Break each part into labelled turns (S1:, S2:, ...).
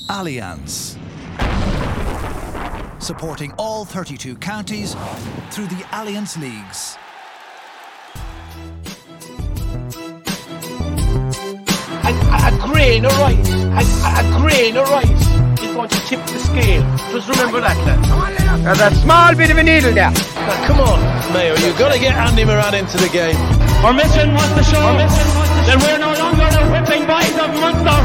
S1: Allianz. Supporting all 32 counties through the Allianz Leagues.
S2: A grain of rice, a grain of rice is going to tip the scale. Just remember that, lad.
S3: There's a small bit of a needle there.
S2: Now, come on, Mayo, you've got to get Andy Moran into the game.
S4: Our mission was to show that we're no longer the whipping boys of Munster.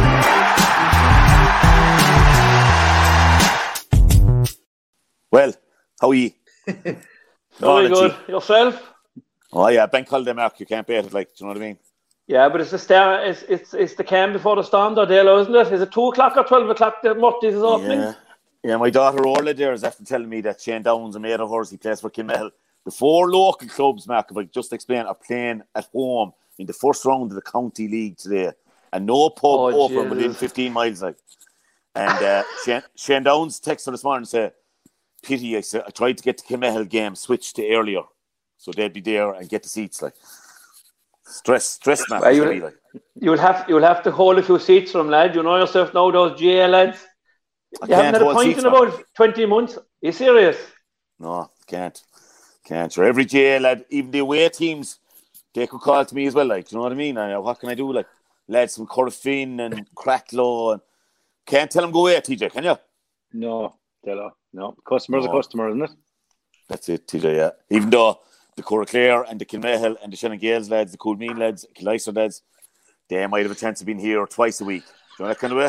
S5: Well, how are you?
S4: Very good. Yourself?
S5: Oh yeah, bank holiday, Mark. You can't beat it, like, do you know what I mean?
S4: Yeah, but it's the start. It's the calm before the storm, though, Dale, isn't it? Is it 2 o'clock or 12 o'clock that Murty's is opening?
S5: Yeah. My daughter Orla there is after telling me that Shane Downs, a mate of hers, he plays for Kilmehel. The 4 local clubs, Mark, if I just explain, are playing at home in the first round of the county league today, and no pub open within 15 miles, like. And Shane Downs texted her this morning and said, "Pity, I tried to get the Kilmehel game switched to earlier, so they'd be there and get the seats, like." Stress, man.
S4: Well, you'll have to hold a few seats from, lad. You know yourself now, those GA lads. You haven't had a point in about 20 months. Are you serious?
S5: No, can't. Sure, every GA lad, even the away teams, they could call to me as well, like, do you know what I mean? What can I do, like, lads from Corofin and Cracklow, and can't tell them go away, TJ, can you?
S6: No, no. Customer's a customer, isn't it?
S5: That's it, TJ, yeah. Even though the Coraclare and the Kilmehel and the Shannon Gales lads, the Coolmean lads, Killyster lads, they might have a chance of being here twice a week. Do you know that kind of way?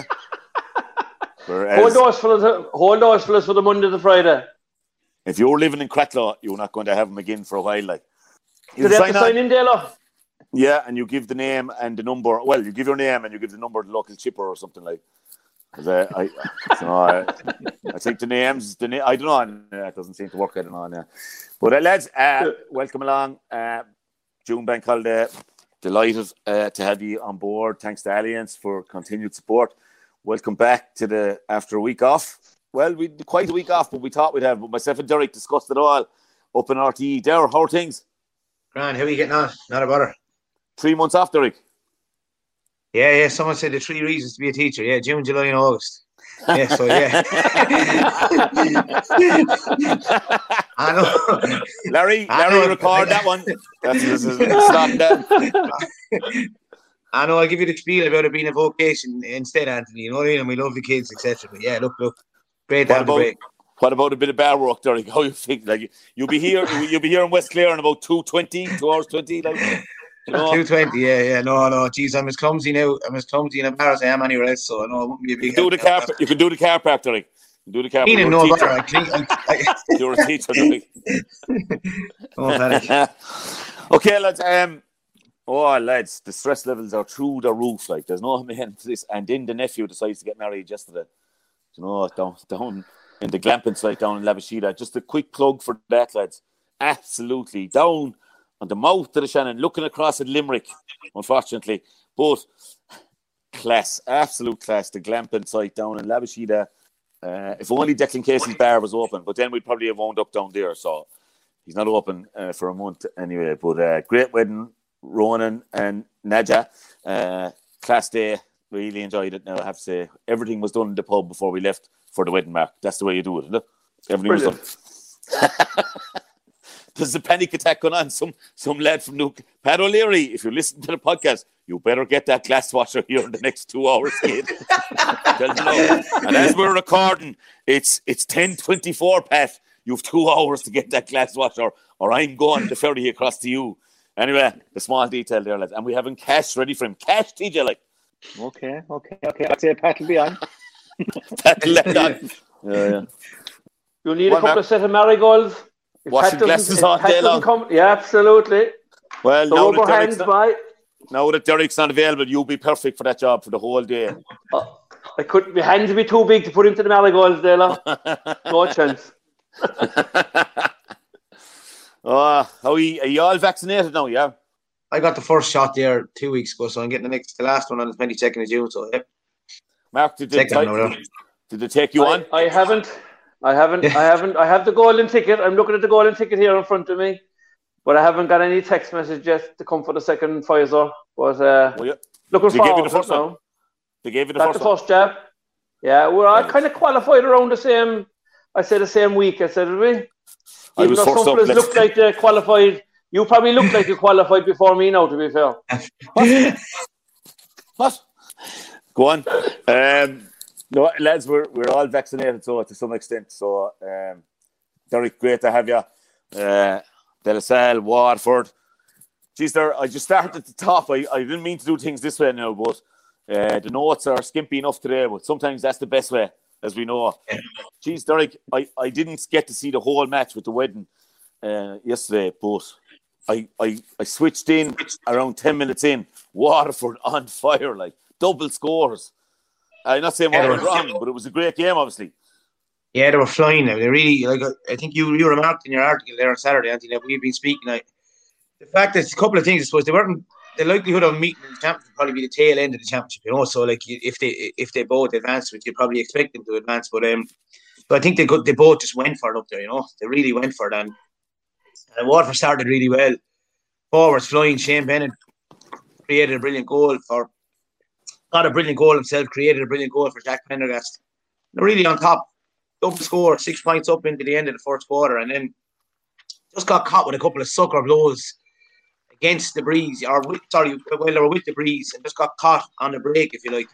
S4: Hold those fellas for the Monday to Friday.
S5: If you're living in Cracklow, you're not going to have them again for a while. Like,
S4: do they have to sign in, Dale?
S5: Yeah, and you give the name and the number. Well, you give your name and you give the number of the local chipper or something like. I think the names. I don't know. It doesn't seem to work. I don't know. Yeah. But lads, welcome along. June bank holiday. Delighted to have you on board. Thanks to Allianz for continued support. Welcome back to after a week off. Well, we had quite a week off, but we thought we'd have. But myself and Derek discussed it all up in RTE. Derek, how are things?
S7: Grand, how are you getting on? Not a bother.
S5: 3 months off, Derek.
S7: Yeah. Someone said the 3 reasons to be a teacher. Yeah, June, July, and August. Yeah, so yeah. I know.
S5: Larry, record that one. Stop that.
S7: I know. I'll give you the spiel about it being a vocation instead, Anthony. You know what I mean? And we love the kids, etc. But yeah, look. Great time to break.
S5: What about a bit of bar work, Derek? How you think? Like, you'll be here in West Clare in about 2 hours 20, like. You know?
S7: 2:20, yeah. No. Geez, I'm as clumsy now. I'm as clumsy in a bar as I am anywhere else. So I know it won't be a big.
S5: You can do the car park, Derek. Do the car park. You're a teacher, Derek. Okay, lads. Lads, the stress levels are through the roof. Like, there's no end to this. And then the nephew decides to get married yesterday. You know, down in the glamping site down in Labashida. Just a quick plug for that, lads. Absolutely down on the mouth of the Shannon, looking across at Limerick, unfortunately. But class, absolute class. The glamping site down in Labashida. If only Declan Casey's bar was open, but then we'd probably have wound up down there. So he's not open for a month anyway. But great wedding, Ronan and Nadja. Class day. Really enjoyed it. Now I have to say, everything was done in the pub before we left for the wedding, Mark. That's the way you do it, isn't it? Everything was done. There's a panic attack going on. Some lad from Nuke, Pat O'Leary, if you listen to the podcast, you better get that glass washer here in the next 2 hours, kid. And as we're recording, it's 10:24, Pat. You have 2 hours to get that glass washer, or I'm going to ferry across to you. Anyway, the small detail there, lads. And we have cash ready for him. Cash, TJ, like.
S6: Okay. I'd say Pat will be on.
S5: Pat will let on. Yeah.
S4: You'll need a couple of set of marigolds.
S5: Washing glasses all day long.
S4: Yeah, absolutely.
S5: Well, now that Derek's not available, you'll be perfect for that job for the whole day.
S4: My hands would be too big to put into the marigolds, Dela. No chance.
S5: Are you all vaccinated now, yeah?
S7: I got the first shot there 2 weeks ago, so I'm getting the last one on the 22nd of June. So, yep.
S5: Mark, did they take you on?
S4: I haven't. I have the golden ticket. I'm looking at the golden ticket here in front of me, but I haven't got any text message yet to come for the second Pfizer. But looking forward to it now.
S5: They gave you the
S4: first jab. Yeah, well, I kind of qualified around the same. I said the same week. I said, did we?
S5: I was first up.
S4: Looked like they qualified. You probably looked like you qualified before me now, to be fair.
S5: What? Go on. No, lads, we're all vaccinated, so to some extent. So, Derek, great to have you. De La Salle, Waterford. Geez, I just started at the top. I didn't mean to do things this way now, but the notes are skimpy enough today, but sometimes that's the best way, as we know. Geez, Derek, I didn't get to see the whole match with the wedding yesterday, but I switched in around 10 minutes in. Waterford on fire, like double scores. I'm not saying what was wrong, but it was a great game, obviously.
S7: Yeah, they were flying. They really, like, I think you remarked in your article there on Saturday, Anthony, that we've been speaking. Like, the fact that a couple of things, I suppose, they weren't. The likelihood of meeting in the championship would probably be the tail end of the championship, you know. So, like, if they both advanced, which you'd probably expect them to advance, but I think they both just went for it up there, you know. They really went for it, and Waterford started really well. Forwards flying. Shane Bennett created a brilliant goal got a brilliant goal himself. Created a brilliant goal for Jack Pendergast. They're really on top. Double score, 6 points up into the end of the first quarter, and then just got caught with a couple of sucker blows against the breeze, while they were with the breeze, and just got caught on the break, if you like.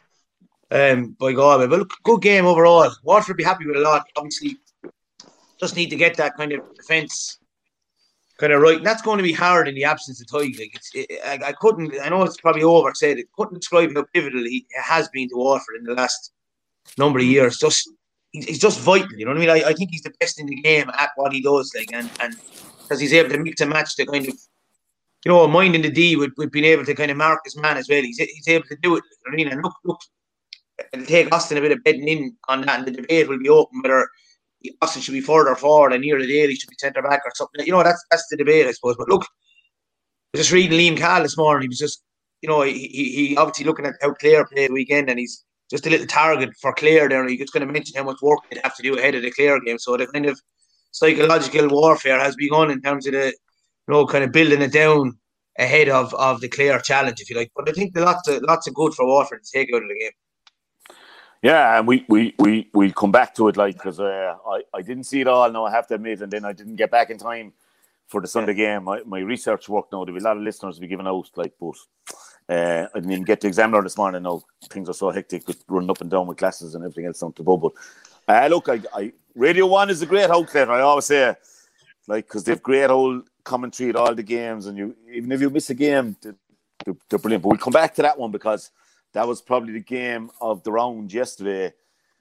S7: By God, but look, good game overall. Waterford be happy with a lot. Obviously, just need to get that kind of defence kind of right, and that's going to be hard in the absence of Tighe. Like, I couldn't. I know it's probably oversaid. I couldn't describe how pivotal he has been to Waterford in the last number of years. He's just vital, you know what I mean? I think he's the best in the game at what he does, like, and because he's able to mix and match the kind of, you know, minding the D with being able to kind of mark his man as well. He's able to do it, you know what I mean? And look, it'll take Austin a bit of bedding in on that, and the debate will be open whether Austin should be further forward and near the Daly should be centre back or something. You know, that's the debate, I suppose. But look, I was just reading Liam Cahill this morning. He was just, you know, he obviously looking at how Clare played the weekend, and he's just a little target for Clare there. He's just going to mention how much work they'd have to do ahead of the Clare game. So the kind of psychological warfare has begun in terms of the, you know, kind of building it down ahead of the Clare challenge, if you like. But I think lots of good for Waterford to take out of the game.
S5: Yeah, and we'll come back to it, like, because I didn't see it all. No, I have to admit, and then I didn't get back in time for the Sunday game. My research work now. There'll be a lot of listeners to be given out, like, but I didn't even get the Examiner this morning. Now things are so hectic with running up and down with classes and everything else down to bubble. Look, Radio 1 is a great outlet. I always say, like, because they've great old commentary at all the games, and even if you miss a game, they're brilliant. But we'll come back to that one because that was probably the game of the round yesterday.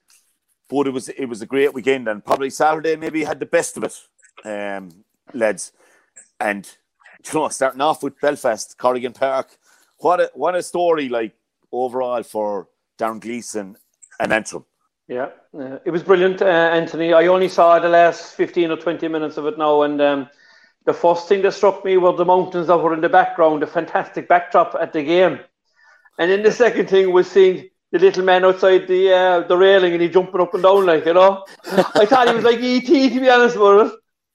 S5: But it was a great weekend, and probably Saturday maybe had the best of it, lads. And, you know, starting off with Belfast, Corrigan Park, what a story, like, overall for Darren Gleeson and Antrim.
S4: Yeah, it was brilliant, Anthony. I only saw the last 15 or 20 minutes of it now, and the first thing that struck me were the mountains that were in the background, the fantastic backdrop at the game. And then the second thing was seeing the little man outside the railing, and he jumping up and down, like, you know. I thought he was like E.T., to be honest with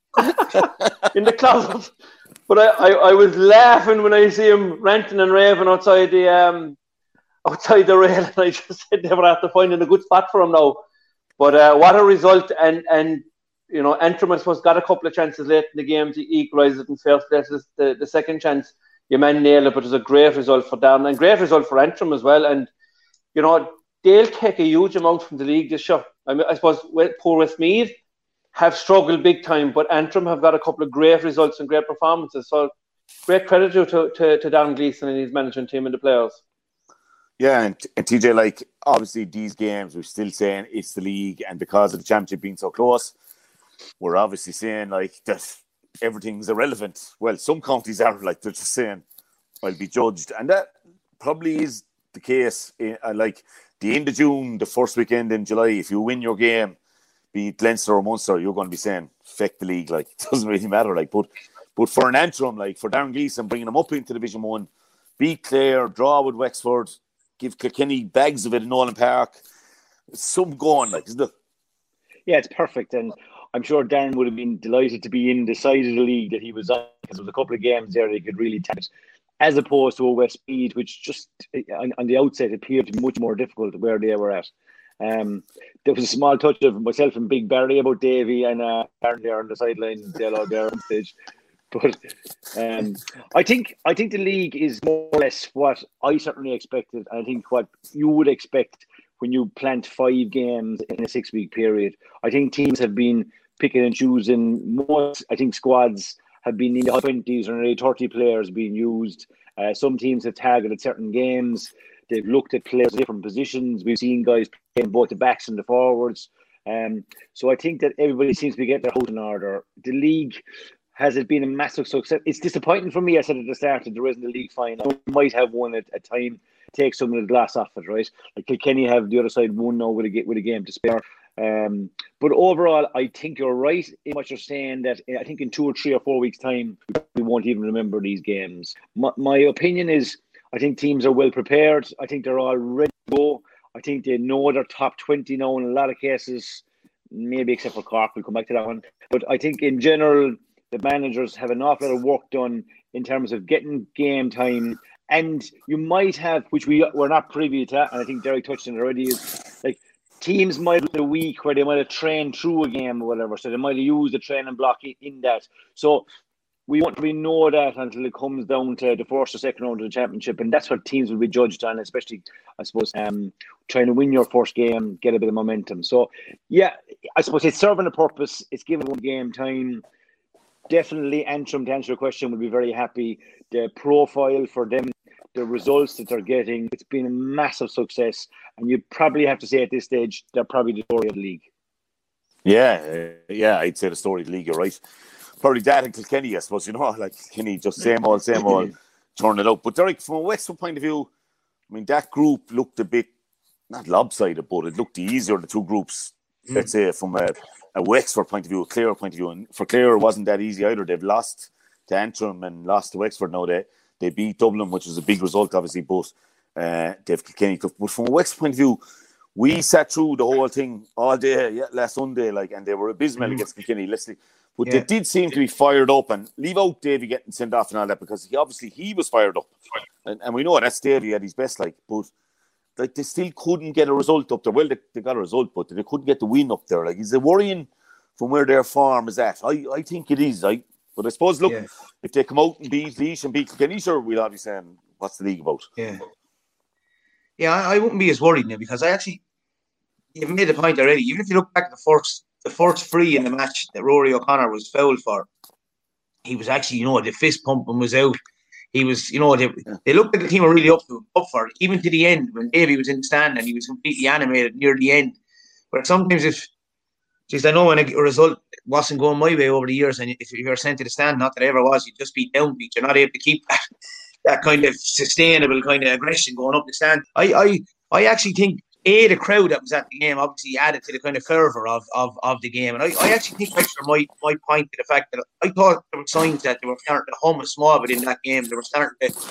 S4: it, in the closet. But I was laughing when I see him ranting and raving outside the rail, and I just said they were after finding a good spot for him now. But what a result! And you know, Antrim, I suppose, got a couple of chances late in the game to equalise it in first place. The second chance, your man nailed it, but it was a great result for Darren and great result for Antrim as well. And you know, they'll take a huge amount from the league this year. I mean, I suppose poor Westmeath have struggled big time, but Antrim have got a couple of great results and great performances. So great credit to Darren Gleeson and his management team and the players.
S5: Yeah, and TJ, like, obviously these games, we're still saying it's the league, and because of the championship being so close, we're obviously saying, like, that everything's irrelevant. Well, some counties are, like, they're just saying, I'll be judged. And that probably is the case. Like, the end of June, the first weekend in July, if you win your game, be it Leinster or Munster, you're going to be saying, feck the league. Like, it doesn't really matter. Like, but for an Antrim, like, for Darren Gleeson, bringing them up into Division 1, beat Clare, draw with Wexford, give Kilkenny bags of it in Nolan Park. Some going, like, isn't it?
S6: Yeah, it's perfect. And I'm sure Darren would have been delighted to be in the side of the league that he was on, because there was a couple of games there they could really tap it, as opposed to a Westmeath, which just on the outset appeared to be much more difficult where they were at. There was a small touch of myself and Big Barry about Davy and Aaron there on the sideline, there on stage. But I think the league is more or less what I certainly expected. I think what you would expect when you plant 5 games in a 6-week period. I think teams have been picking and choosing. I think squads have been in the high 20s or nearly 30 players being used. Some teams have targeted certain games. They've looked at players in different positions. We've seen guys playing both the backs and the forwards. So I think that everybody seems to be getting their house in order. The league, has it been a massive success? It's disappointing for me. I said at the start that there isn't a league final. We might have one at a time. Take some of the glass off it, right? Like Kilkenny have the other side won now with a game to spare. But overall, I think you're right in what you're saying, that I think in 2 or 3 or 4 weeks' time, we won't even remember these games. My opinion is, I think teams are well prepared. I think they're all ready to go. I think they know their top 20 now in a lot of cases, maybe except for Cork. We'll come back to that one. But I think in general, the managers have an awful lot of work done in terms of getting game time. And you might have, which we're not privy to, and I think Derek touched on it already, is like teams might have a week where they might have trained through a game or whatever, so they might have used a training block in that. So we won't really know that until it comes down to the first or second round of the championship, and that's what teams will be judged on, especially, I suppose, trying to win your first game, get a bit of momentum. So, yeah, I suppose it's serving a purpose. It's giving one game time. Definitely Antrim, to answer your question, will be very happy. The profile for them, the results that they're getting, it's been a massive success. And you probably have to say at this stage, they're probably the story of the league.
S5: Yeah, I'd say the story of the league, you're right. Probably that and Kilkenny, I suppose, like Kilkenny, just same old, turn it out. But Derek, from a Wexford point of view, I mean, that group looked a bit, not lopsided, but it looked easier, the two groups, let's say, from a Wexford point of view, a Clare point of view. And for Clare, it wasn't that easy either. They've lost to Antrim and lost to Wexford now. They beat Dublin, which was a big result, obviously, but they've Kilkenny tough. But from a Wexford point of view, we sat through the whole thing all day, last Sunday, and they were abysmal against Kilkenny, literally. But they did seem to be fired up, and leave out Davy getting sent off and all that, because he was fired up. And we know that's Davy at his best, but they still couldn't get a result up there. Well, they got a result, but they couldn't get the win up there. Is it worrying from where their form is at? I think it is. But I suppose, look, if they come out and beat Laois and beat Kilkenny, sure, we'll all be saying, what's the league about?
S7: Yeah, I wouldn't be as worried now, because you've made the point already. Even if you look back at the first free in the match that Rory O'Connor was fouled for, he was actually, the fist pumping was out. He was, they looked like the team were really up for it, even to the end when Davy was in the stand and he was completely animated near the end. But sometimes I know when a result wasn't going my way over the years, and if you're sent to the stand, not that I ever was, you'd just be downbeat. You're not able to keep that kind of sustainable kind of aggression going up the stand. I actually think the crowd that was at the game obviously added to the kind of fervour of the game. And I actually think Wexford might point to the fact that I thought there were signs that they were starting to hum a small bit in that game. They were starting to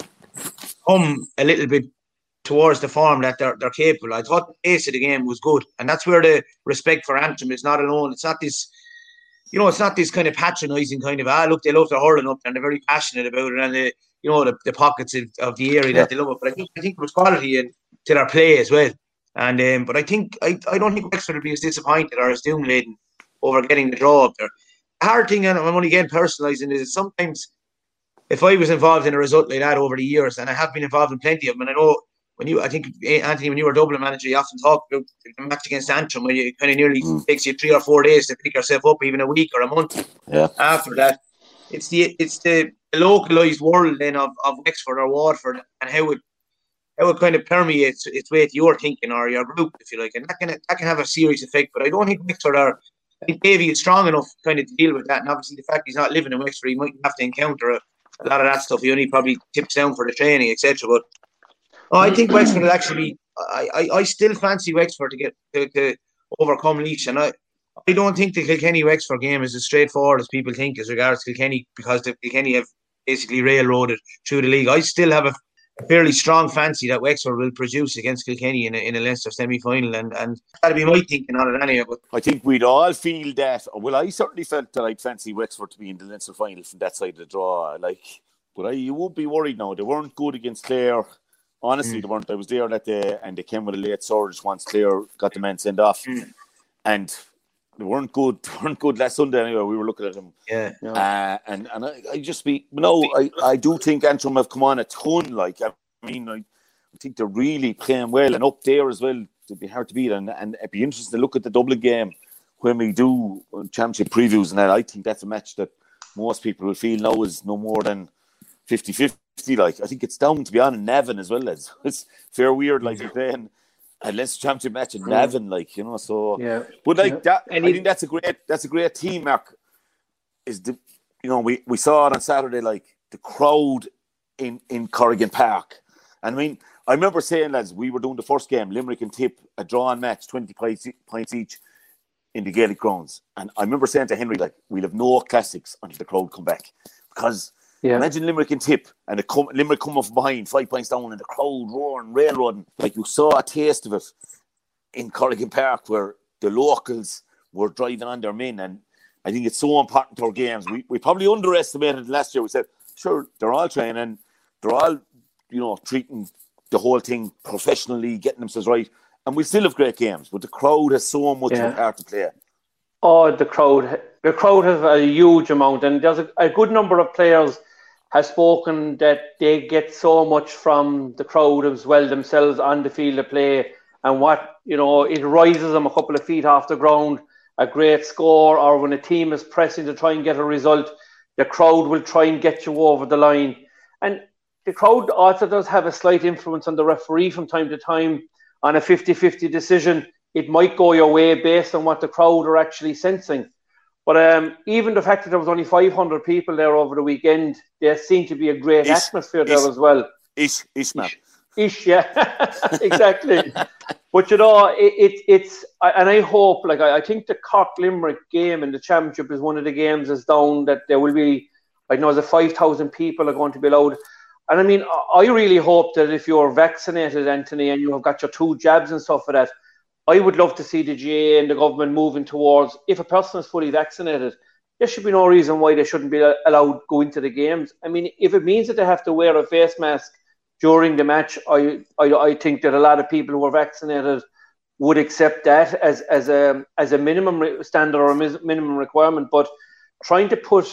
S7: hum a little bit towards the form that they're capable. I thought the pace of the game was good. And that's where the respect for Antrim is not alone. It's not this, it's not this kind of patronising kind of, look, they love their hurling up and they're very passionate about it, and the pockets of the area that they love it. But I think there was quality to their play as well. And but I don't think Wexford will be as disappointed or as doom-laden over getting the draw up there. The hard thing, and I'm only again personalising, is sometimes if I was involved in a result like that over the years, and I have been involved in plenty of them, and I know I think Anthony, when you were Dublin manager, you often talk about the match against Antrim, where it kind of nearly takes you 3 or 4 days to pick yourself up, even a week or a month after that. It's the localised world then of Wexford or Waterford, and how it kind of permeates its way to your thinking or your group, if you like, and that can have a serious effect. But I don't think Wexford I think Davy is strong enough kind of to deal with that, and obviously the fact he's not living in Wexford, he might have to encounter a lot of that stuff. He only probably tips down for the training, etc. But I think Wexford will actually be. I still fancy Wexford to get to overcome Laois, and I don't think the Kilkenny-Wexford game is as straightforward as people think as regards Kilkenny, because the Kilkenny have basically railroaded through the league. I still have a fairly strong fancy that Wexford will produce against Kilkenny in a Leinster semi-final, and that'll be my thinking on it anyway. But
S5: I think we'd all feel that. Well, I certainly felt that I'd fancy Wexford to be in the Leinster final from that side of the draw. But you won't be worried now. They weren't good against Clare Honestly, they weren't. I was there that day, and they came with a late surge once Clare got the men sent off, and they weren't good. They weren't good last Sunday anyway. We were looking at them, and I do think Antrim have come on a ton. Like, I mean, I think they're really playing well, and up there as well. It'd be hard to beat, and it'd be interesting to look at the Dublin game when we do championship previews and that. I think that's a match that most people will feel now is no more than 50-50. Like, I think it's down to be on in Navan as well. It's fair weird, like you're playing a Leinster championship match in Navan, like, you know. So, but like that, I think that's a great team. Mark, is the, you know, we saw it on Saturday, like the crowd in Corrigan Park, and I mean, I remember saying, lads, we were doing the first game, Limerick and Tip, a drawn match, 20 points each in the Gaelic grounds. And I remember saying to Henry, like, we'll have no classics until the crowd come back. Because imagine Limerick and Tip, and Limerick come off behind, 5 points down, and the crowd roaring, railroading. Like, you saw a taste of it in Corrigan Park, where the locals were driving on their men. And I think it's so important to our games. We probably underestimated last year. We said, sure, they're all training, they're all, you know, treating the whole thing professionally, getting themselves right, and we still have great games, but the crowd has so much of a part to play.
S4: Oh, the crowd has a huge amount, and there's a good number of players have spoken that they get so much from the crowd as well themselves on the field of play, and what, you know, it rises them a couple of feet off the ground, a great score, or when a team is pressing to try and get a result, the crowd will try and get you over the line. And the crowd also does have a slight influence on the referee from time to time on a 50-50 decision. It might go your way based on what the crowd are actually sensing. But even the fact that there was only 500 people there over the weekend, there seemed to be a great atmosphere there as well.
S5: Man.
S4: Yeah, exactly. But, you know, it's and I hope, like, I think the Cork-Limerick game in the championship is one of the games that's down that there will be, I know, there's 5,000 people are going to be allowed. And I mean, I really hope that if you're vaccinated, Anthony, and you have got your 2 jabs and stuff for that, I would love to see the GA and the government moving towards, if a person is fully vaccinated, there should be no reason why they shouldn't be allowed to go into the games. I mean, if it means that they have to wear a face mask during the match, I think that a lot of people who are vaccinated would accept that as a minimum standard or a minimum requirement. But trying to put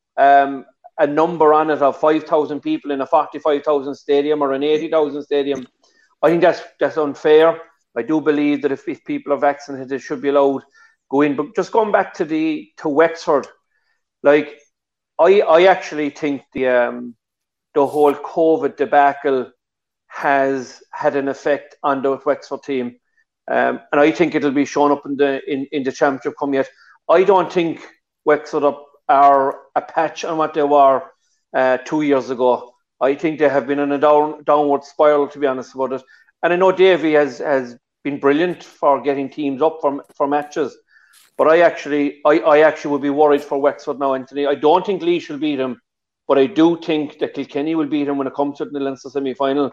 S4: a number on it of 5,000 people in a 45,000 stadium or an 80,000 stadium, I think that's unfair. I do believe that if people are vaccinated, they should be allowed to go in. But just going back to Wexford, like, I actually think the whole COVID debacle has had an effect on the Wexford team, and I think it'll be shown up in the championship come yet. I don't think Wexford are a patch on what they were 2 years ago. I think they have been in a downward spiral, to be honest about it. And I know Davy has been brilliant for getting teams up for matches, but I actually would be worried for Wexford now, Anthony. I don't think Laois will beat them, but I do think that Kilkenny will beat them when it comes to the Leinster semi-final.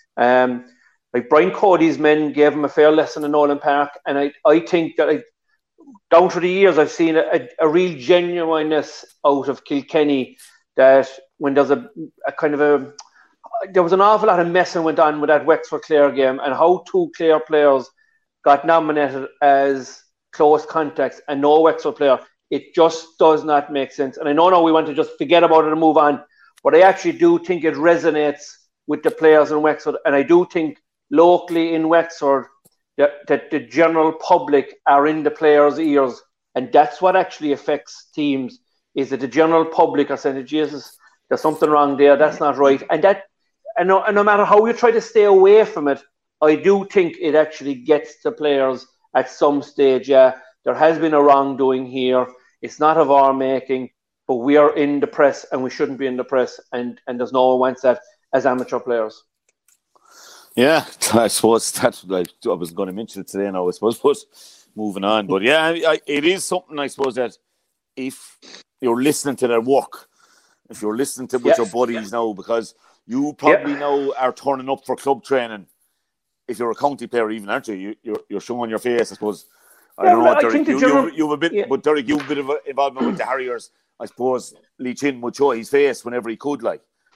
S4: Like, Brian Cody's men gave him a fair lesson in Nolan Park, and I think that down through the years, I've seen a real genuineness out of Kilkenny, that when there's there was an awful lot of messing went on with that Wexford-Clare game, and how 2 Clare players got nominated as close contacts and no Wexford player. It just does not make sense. And I know now we want to just forget about it and move on, but I actually do think it resonates with the players in Wexford, and I do think locally in Wexford that the general public are in the players' ears, and that's what actually affects teams, is that the general public are saying, Jesus, there's something wrong there, that's not right. And no matter how you try to stay away from it, I do think it actually gets to players at some stage. Yeah, there has been a wrongdoing here. It's not of our making, but we are in the press and we shouldn't be in the press, and there's no one wants that as amateur players.
S5: Yeah, I suppose that's, like, I was going to mention it today now, I suppose, but moving on. But yeah, it is something, I suppose, that if you're listening to their work, if you're listening to with your buddies now, because you probably now are turning up for club training. If you're a county player, even, aren't you? You're showing your face, I suppose. I don't know, Derek, you've a bit, but Derek, you've a bit of involvement with the Harriers. I suppose Lee Chin would show his face whenever he could, like.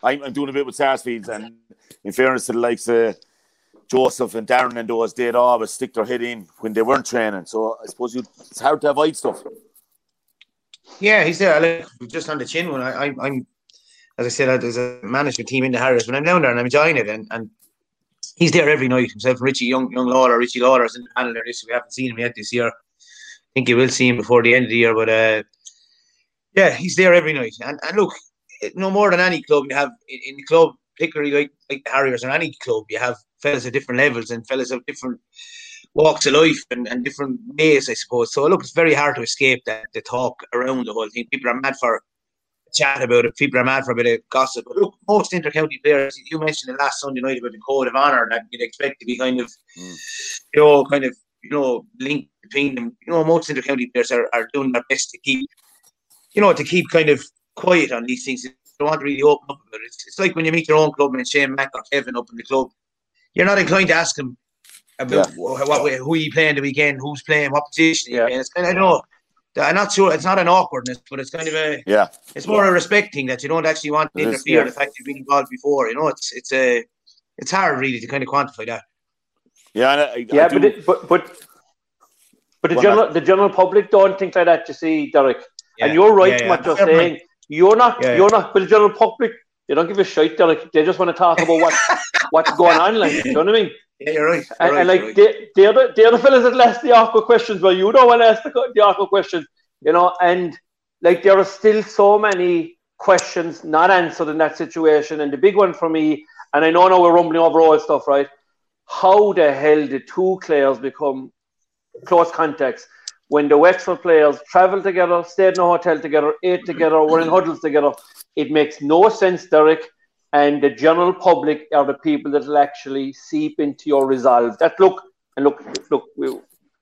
S5: I'm doing a bit with Sarsfields, and in fairness to the likes of Joseph and Darren and those, they'd always stick their head in when they weren't training. So I suppose it's hard to avoid stuff.
S7: Yeah, he's there. Like, just on the chin one. I'm, as I said, there's a management team in the Harriers when I'm down there and I'm enjoying it, and he's there every night himself. Richie Richie Lawler's in the panel there. We haven't seen him yet this year. I think you will see him before the end of the year, but yeah, he's there every night. And look, no more than any club you have in the club, particularly like the Harriers or any club, you have fellas at different levels and fellas of different walks of life and different ways, I suppose. So look, it's very hard to escape the talk around the whole thing. People are mad for a chat about it. People are mad for a bit of gossip. But look, most inter-county players, you mentioned it last Sunday night about the code of honour that you'd expect to be kind of linked between them. Most inter-county players are doing their best to keep kind of quiet on these things. They don't want to really open up about it. It's like when you meet your own clubman, Shane Mack or Kevin up in the club. You're not inclined to ask him about who you playing the weekend, who's playing, what position you're playing. It's kind of, I'm not sure, it's not an awkwardness, but it's kind of it's more a respect thing that you don't actually want to interfere in the fact you've been involved before. It's hard really to kind of quantify that.
S4: But the general public don't think like that, you see, Derek. Yeah. And you're right in what you're saying. You're not, but the general public, they don't give a shit, Derek. They just want to talk about what's going on, like, you know what I mean?
S7: Yeah, you're right.
S4: And they're the fellas that ask the awkward questions, but you don't want to ask the awkward questions, and like there are still so many questions not answered in that situation. And the big one for me, and I know now we're rumbling over all stuff, right? How the hell did two players become close contacts when the Wexford players travel together, stayed in a hotel together, ate together, were in huddles together? It makes no sense, Derek. And the general public are the people that will actually seep into your resolve. I'm going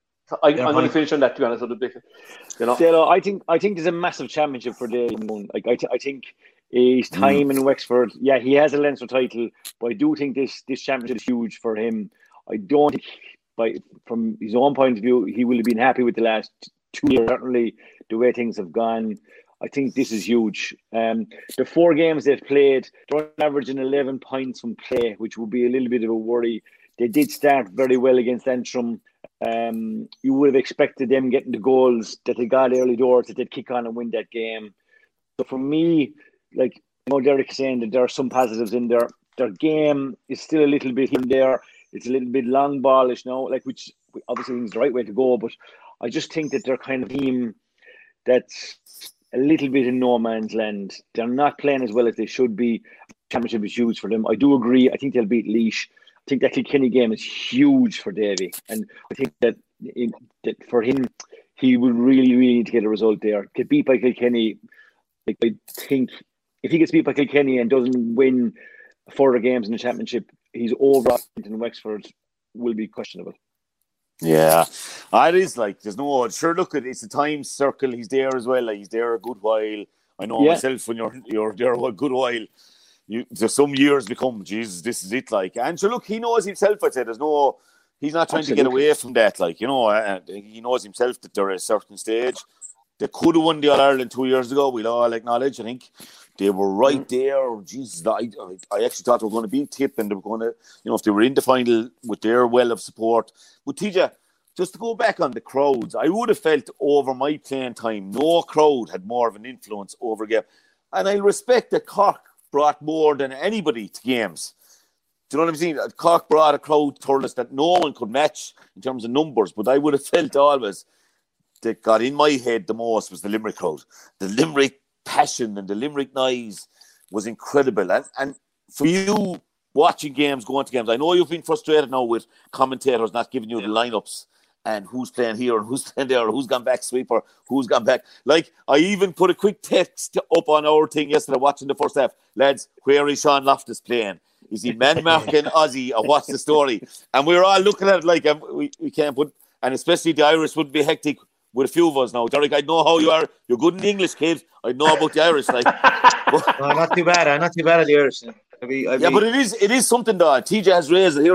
S4: to finish on that, to be honest with you.
S6: I think there's a massive championship for Davy Moon. Like I think his time in Wexford, he has a Leinster title, but I do think this championship is huge for him. I don't think, from his own point of view, he will have been happy with the last 2 years. Certainly, the way things have gone. I think this is huge. The 4 games they've played, they're averaging 11 points from play, which will be a little bit of a worry. They did start very well against Antrim. You would have expected them getting the goals that they got early doors, that they'd kick on and win that game. So for me, like Derek is saying, that there are some positives in there. Their game is still a little bit in there. It's a little bit long ballish now, which obviously is the right way to go. But I just think that they're kind of a team that's a little bit in no man's land. They're not playing as well as they should be. Championship is huge for them. I do agree. I think they'll beat Laois. I think that Kilkenny game is huge for Davy. And I think that for him, he would really, really need to get a result there. Get beat by Kilkenny, I think if he gets beat by Kilkenny and doesn't win further games in the championship, his overall in Wexford will be questionable.
S5: Yeah, it is there's no sure. Look, it's a time circle. He's there as well. He's there a good while. I know myself. When you're there a good while, there's some years become. Jesus, this is it. And sure, look, he knows himself. I'd say he's not trying to get away from that. He knows himself that they're at a certain stage. They could have won the All-Ireland 2 years ago. We'll all acknowledge. I think they were right there. Jesus, I actually thought they were going to beat Tip and they were going to, if they were in the final with their well of support. But TJ, just to go back on the crowds, I would have felt over my playing time, no crowd had more of an influence over a game. And I respect that Cork brought more than anybody to games. Do you know what I'm saying? Cork brought a crowd towards that no one could match in terms of numbers, but I would have felt always that got in my head the most was the Limerick crowd. The Limerick passion and the Limerick noise was incredible. And for you watching games, going to games, I know you've been frustrated now with commentators not giving you the lineups and who's playing here and who's playing there, or who's gone back sweeper, who's gone back. I even put a quick text up on our thing yesterday watching the first half. Lads, where is Sean Loftus playing? Is he man-marking Ozzy, or what's the story? And we're all looking at it we can't put, and especially the Irish would be hectic with a few of us now. Derek, I know how you are. You're good in the English, kid. I know about the Irish.
S7: No, not too bad. I'm not too bad at the Irish.
S5: But it is something that TJ has raised it here,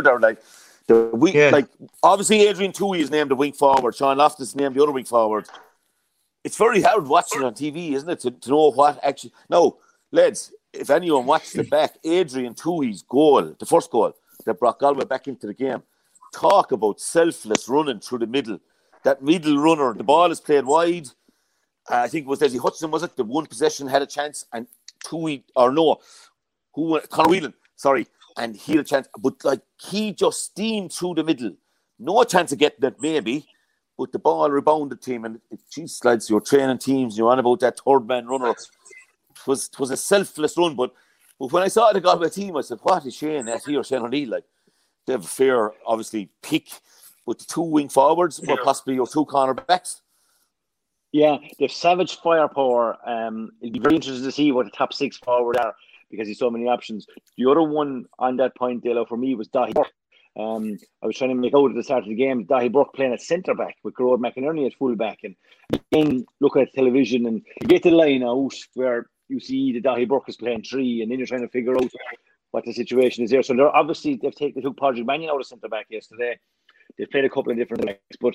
S5: there. Obviously Adrian Toohey is named the wing forward. Sean Loftus is named the other wing forward. It's very hard watching on TV, isn't it, to know what actually... No, lads, if anyone watched it back, Adrian Toohey's goal, the first goal that brought Galway back into the game, talk about selfless running through the middle. That middle runner, the ball is played wide. I think it was Dessie Hutchinson, was it? The one possession had a chance, and Toohey, or no, Conor Whelan, sorry, and he had a chance. But like, he just steamed through the middle. No chance of getting it, maybe, but the ball rebounded to him. And geez, lads, you're training teams, you're on about that third man runner. It was a selfless run, but when I saw the Galway team, I said, what is Shane? That's here, Shane O'Neill. Like, they have a fair, obviously, pick with the two wing forwards, or possibly your two cornerbacks.
S6: Yeah, they've savage firepower. It'll be very interesting to see what the top six forward are, because there's so many options. The other one on that point, Dalo, for me was Dahi Burke. I was trying to make out at the start of the game, Dahi Burke playing at centre back with Gerard McInerney at full back, and then look at television and you get the line out where you see the Dahi Burke is playing 3, and then you're trying to figure out what the situation is there. So they've took Padraig Mannion out of centre back yesterday. They've played a couple of different backs, but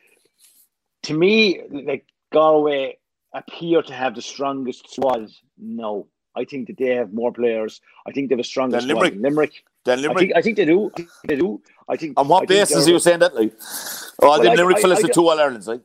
S6: to me, like, Galway appear to have the strongest squad. No, I think that they have more players. I think they have a stronger squad than Limerick. I think they do. I think.
S5: On what basis are you saying that? Like, the Limerick fellas are 2 All-Irelands, like.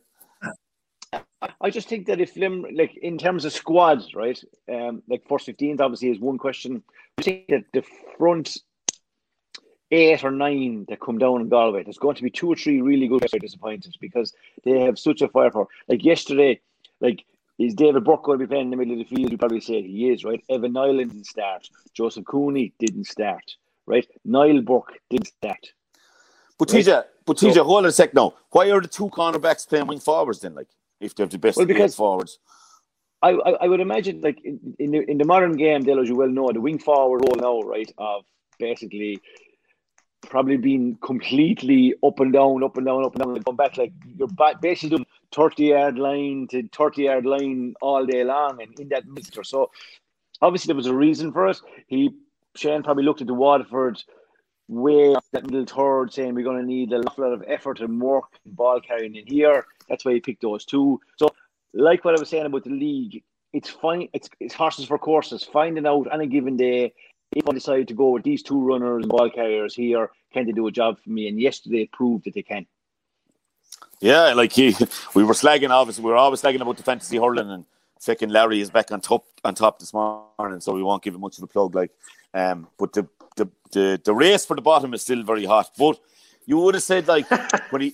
S6: I just think that if Limerick, like, in terms of squads, right, like first 15s obviously is one question. I think that the front 8 or 9 that come down in Galway, there's going to be 2 or 3 really good players disappointed, because they have such a firepower. Like yesterday, like, is David Burke going to be playing in the middle of the field? You probably say he is, right? Evan Nyland didn't start. Joseph Cooney didn't start, right? Niall Burke didn't start.
S5: But TJ, hold on a sec now. Why are the 2 cornerbacks playing wing forwards then, like, if they have the best forwards?
S6: I would imagine, like, in the modern game, Dale, as you well know, the wing forward role now, right, of basically probably being completely up and down, and going back, like, you're back basically doing 30-yard line to 30-yard line all day long, and in that mixture. So obviously there was a reason for it. Shane probably looked at the Waterford way up that middle third, saying we're going to need a lot of effort and work and ball carrying in here. That's why he picked those 2. So, like what I was saying about the league, it's fine. It's horses for courses. Finding out on a given day, if I decide to go with these 2 runners and ball carriers here, can they do a job for me? And yesterday it proved that they can.
S5: Yeah, like we were slagging, obviously, we were always slagging about the fantasy hurling, and second Larry is back on top this morning, so we won't give him much of a plug. Like, but the race for the bottom is still very hot. But you would have said, like, when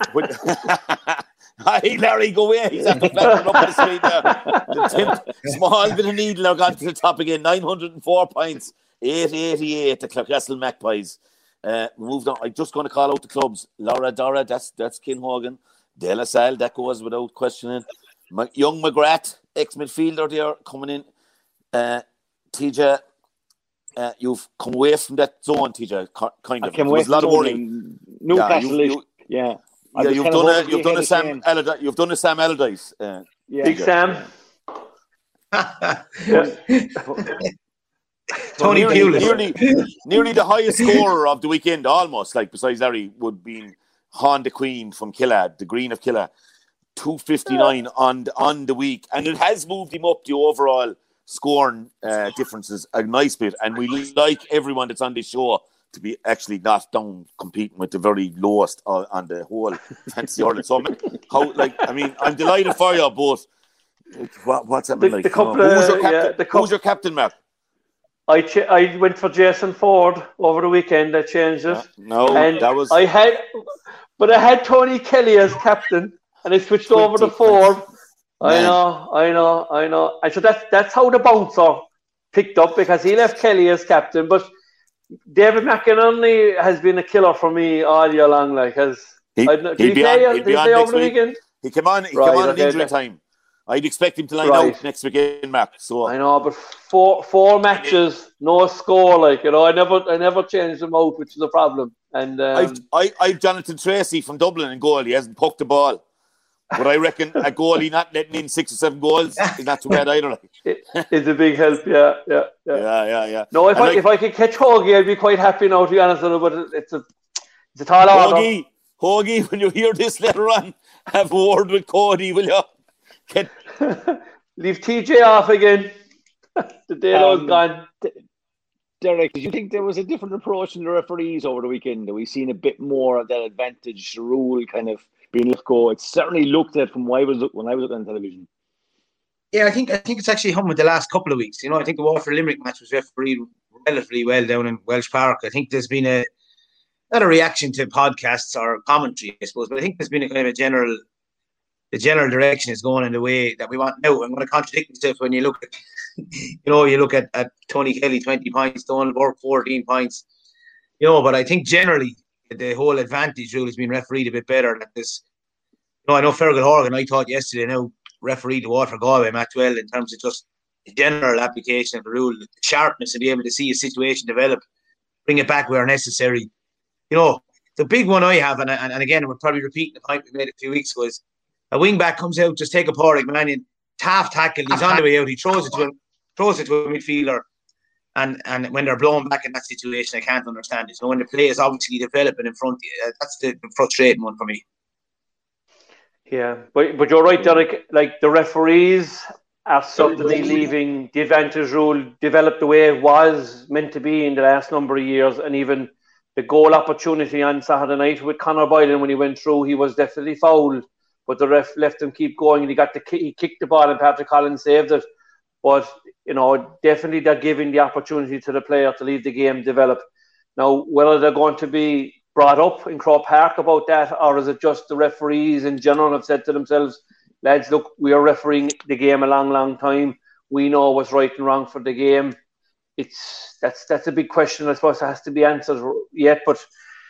S5: hey, Larry, go away. He's after flapping up the street there. The small bit of needle now gone to the top again. 904 points. 888, the Clarecastle Magpies. Moved on. I'm just going to call out the clubs. Laura Dora, that's Kinhogan. De La Salle, that goes without questioning. Young McGrath, ex-midfielder there, coming in. TJ, you've come away from that zone, TJ, kind of.
S6: I came away from a lot of worry. Newcastle, yeah.
S5: You've done a Sam Allardyce.
S4: Big Sam.
S7: Tony
S5: Pulis. Nearly the highest scorer of the weekend, almost, like, besides Larry, would be Hon the Queen from Killad, the Green of Killad. 259 on the week. And it has moved him up the overall scoring differences a nice bit. And we like everyone that's on this show to be actually not down competing with the very lowest on the whole fantasy hurling. So, I'm delighted for you, but what's happening? Like, who's your captain, Mark?
S4: I went for Jason Ford over the weekend. I changed it. I had Tony Kelly as captain, and I switched over to Ford. I know. And so that's how the bouncer picked up, because he left Kelly as captain. But David McInerney has been a killer for me all year long. Like, did he play over the weekend?
S5: He came on in injury time. I'd expect him to line out next weekend, Mark. So
S4: I know, but four matches, no score. Like, you know, I never changed them out, which is a problem. And
S5: I've Jonathan Tracy from Dublin in goal. He hasn't poked the ball, but I reckon a goalie not letting in 6 or 7 goals is not too bad either.
S4: It's a big help. Yeah. No, if I could catch Hoagie, I'd be quite happy now, to be honest with you. But it's a tall order.
S5: Hoagie, when you hear this later on, have a word with Cody, will you?
S4: Leave TJ off again. The Dalo's gone.
S6: Derek, did you think there was a different approach in the referees over the weekend? Are we seeing a bit more of that advantage rule kind of being let go? It certainly looked at from when I was looking on television.
S7: Yeah, I think it's actually home with the last couple of weeks. I think the Waterford Limerick match was refereed relatively well down in Welsh Park. I think there's been not a reaction to podcasts or commentary, I suppose, but I think there's been a kind of the general direction is going in the way that we want now. I'm going to contradict myself when you look at, you look at Tony Kelly, 20 points, Donald Burke, 14 points, but I think generally the whole advantage rule has been refereed a bit better than this. I know Fergal Horgan, I thought yesterday now, refereed the Waterford Galway match well in terms of just the general application of the rule, the sharpness, and be able to see a situation develop, bring it back where necessary. The big one I have, and again, we're probably repeating the point we made a few weeks ago, is a wing back comes out, just take a Pádraig Mannion, half tackle, he's on the way out, he throws it to a midfielder, and when they're blown back in that situation, I can't understand it. When the play is obviously developing in front of you, that's the frustrating one for me.
S4: Yeah, but you're right, Derek. Like, the referees are certainly leaving the advantage rule develop the way it was meant to be in the last number of years, and even the goal opportunity on Saturday night with Conor Boylan when he went through, he was definitely fouled, but the ref left him keep going, and he kicked the ball, and Patrick Collins saved it. But definitely they're giving the opportunity to the player to leave the game develop. Now, whether they're going to be brought up in Croke Park about that, or is it just the referees in general have said to themselves, lads, look, we are refereeing the game a long time. We know what's right and wrong for the game. That's a big question, I suppose, that has to be answered yet. But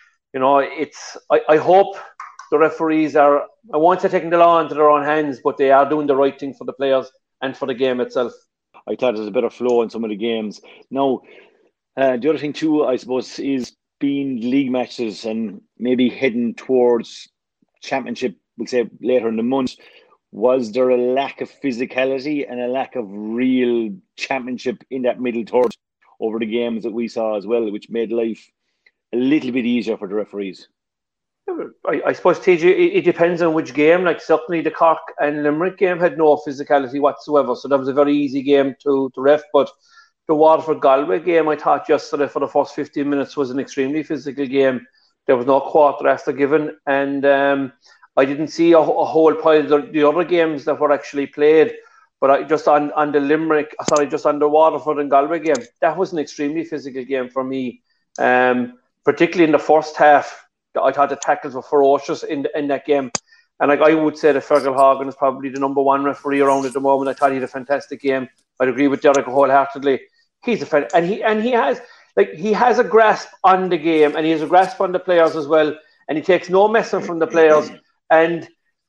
S4: I hope the referees are, I won't say taking the law into their own hands, but they are doing the right thing for the players and for the game itself.
S6: I thought there's a better flow in some of the games. Now, the other thing too, I suppose, is being league matches and maybe heading towards championship, we'll say later in the month. Was there a lack of physicality and a lack of real championship in that middle third over the games that we saw as well, which made life a little bit easier for the referees?
S4: I suppose, TJ, it depends on which game. Like, certainly the Cork and Limerick game had no physicality whatsoever, so that was a very easy game to ref. But the Waterford Galway game, I thought yesterday for the first 15 minutes was an extremely physical game. There was no quarter after given, and I didn't see a whole pile of the other games that were actually played. But just on the Waterford and Galway game, that was an extremely physical game for me. Particularly in the first half, I thought the tackles were ferocious in that game. And I would say that Fergal Horgan is probably the number one referee around at the moment. I thought he had a fantastic game. I'd agree with Derek wholeheartedly. He's a fan, and he has a grasp on the game, and he has a grasp on the players as well. And he takes no messing from the players. And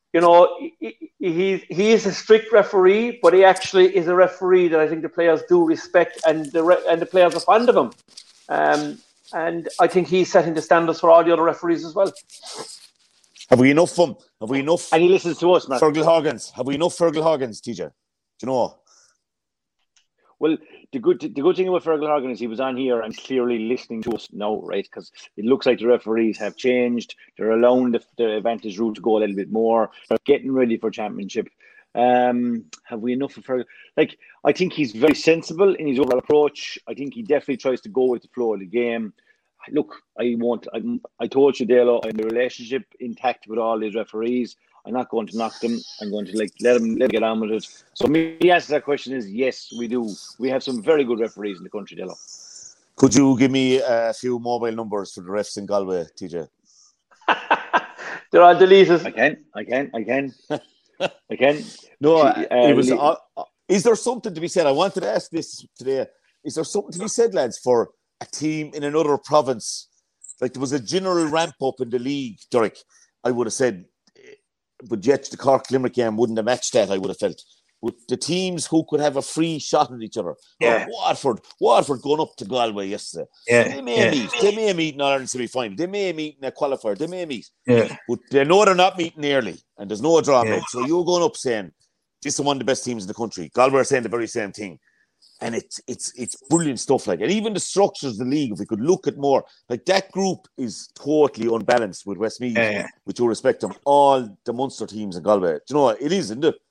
S4: he is a strict referee, but he actually is a referee that I think the players do respect, and the players are fond of him. And I think he's setting the standards for all the other referees as well.
S5: Have we enough fun? Have we enough?
S6: And he listens to us, man.
S5: Fergal Horgans. Have we enough Fergal Horgans, TJ? Do you know?
S6: Well, the good thing about Fergal Horgan is he was on here and clearly listening to us now, right? Because it looks like the referees have changed. They're allowing the advantage rule to go a little bit more. They're getting ready for championship. Have we enough of Fergal? Like, I think he's very sensible in his overall approach. I think he definitely tries to go with the flow of the game. Look, I told you, Dalo, I'm the relationship intact with all these referees. I'm not going to knock them. I'm going to let them get on with it. So the answer to that question is yes, we do. We have some very good referees in the country, Dalo.
S5: Could you give me a few mobile numbers for the refs in Galway, TJ?
S4: They're all deleted.
S6: I can.
S5: No, it was. Is there something to be said? I wanted to ask this today. Is there something to be said, lads, for a team in another province? Like, there was a general ramp up in the league, Derek. I would have said, but yet the Cork Limerick game wouldn't have matched that, I would have felt. With the teams who could have a free shot at each other.
S7: Yeah.
S5: Watford going up to Galway yesterday.
S7: Yeah.
S5: They may meet in Ireland semi-final. They may meet in a qualifier. They may meet.
S7: Yeah.
S5: But they know they're not meeting early, and there's no draw made. So you're going up saying, this is one of the best teams in the country. Galway are saying the very same thing. And it's brilliant stuff. Like, and even the structures of the league, if we could look at more, like, that group is totally unbalanced with Westmeath, with your respect to them, all the Munster teams in Galway. Do you know what? It is, isn't it?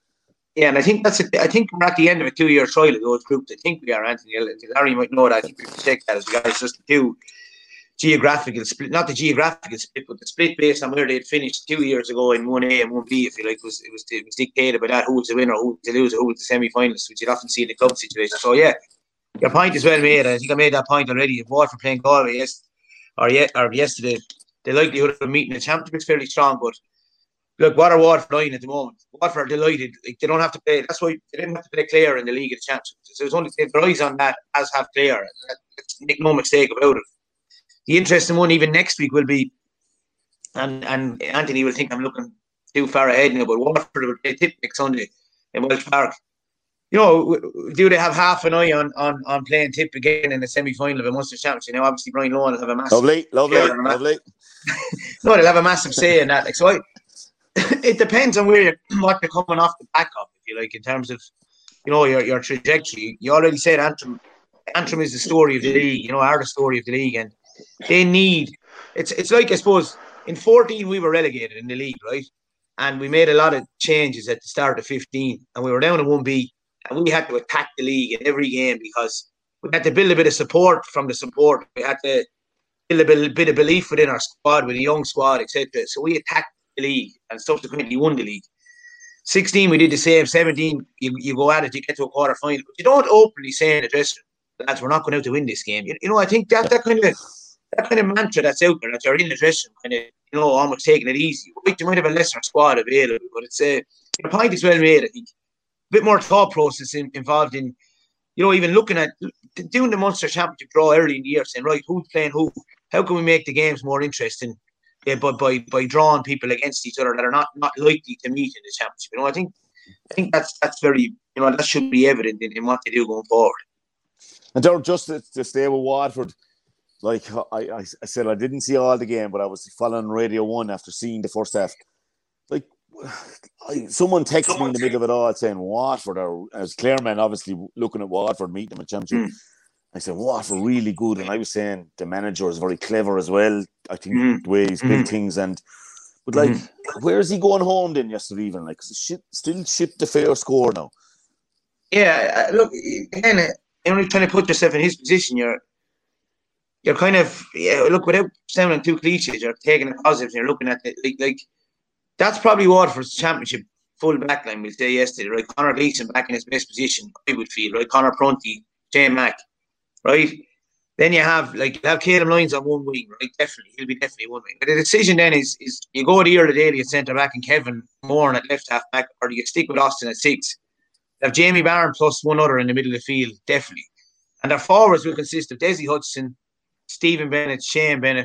S7: Yeah, and I think I think we're at the end of a 2-year trial of those groups. I think we are, Anthony. Larry might know that. I think we can check that as regards just the two geographical split, not the geographical split, but the split based on where they had finished 2 years ago in 1A and 1B. If you like, it was dictated by that who was the winner, who was the loser, who was the semi-finalist, which you'd often see in the club situation. So yeah, your point is well made. I think I made that point already. If Waterford playing Galway yesterday, the likelihood of meeting the championship is fairly strong. But look, what are Waterford doing at the moment? Waterford are delighted. Like, they don't have to play. That's why they didn't have to play Clare in the league of the championship. So it's only their eyes on that, as have Clare. Let's make no mistake about it. The interesting one even next week will be, and Anthony will think I'm looking too far ahead now, but Waterford will play Tip next Sunday in Welsh Park. You know, do they have half an eye on playing Tip again in the semi-final of a Munster Championship? Now, obviously, Brian Lohan will have a massive...
S5: Lovely.
S7: No, they'll have a massive say in that. Like, so it depends on what you're coming off the back of, if you like, in terms of, you know, your trajectory. You already said Antrim is the story of the league, you know, are the story of the league, and they need... It's like, I suppose, in 14 we were relegated in the league, right? And we made a lot of changes at the start of 15, and we were down in 1B, and we had to attack the league in every game because we had to build a bit of support from the support. We had to build a bit of belief within our squad, with a young squad, etc. So we attacked the league and subsequently won the league. 16, we did the same. 17, you go at it, you get to a quarter final. But you don't openly say in the dressing room, lads, we're not going out to win this game. You know, I think that kind of mantra that's out there, that you're in the dressing room, kind of, you know, almost taking it easy. Right, you might have a lesser squad available, but it's the point is well made, I think. A bit more thought process involved in, you know, even looking at doing the Munster Championship draw early in the year, saying, right, who's playing who? How can we make the games more interesting? Yeah, by drawing people against each other that are not likely to meet in the championship. You know, I think that's very, you know, that should be evident in what they do going forward.
S5: And Darryl, just to stay with Waterford, like I said, I didn't see all the game, but I was following Radio 1 after seeing the first half. Like, someone texted me in the middle of it all saying Waterford are, as Clareman obviously looking at Waterford meeting them in championship. I said Waterford really good, and I was saying the manager is very clever as well. I think the way he's built things, but like, where is he going home then yesterday evening? Like, still shipped the fair score now.
S7: Yeah, look, again, you're trying to put yourself in his position. You're kind of, look, without sounding too cliches, you're taking the positives. You're looking at it like that's probably Waterford's championship full backline, we'll say yesterday, right? Conor Gleeson back in his best position, I would feel, right? Conor Prunty, Shane Mack, right? Then you have Caleb Lyons on one wing, right? Definitely, he'll be definitely one wing. But the decision then is you go to Ira Daly at centre back and Kevin Moore at left half back, or do you stick with Austin at 6? You have Jamie Barron plus one other in the middle of the field, definitely. And their forwards will consist of Desi Hutchinson, Stephen Bennett, Shane Bennett,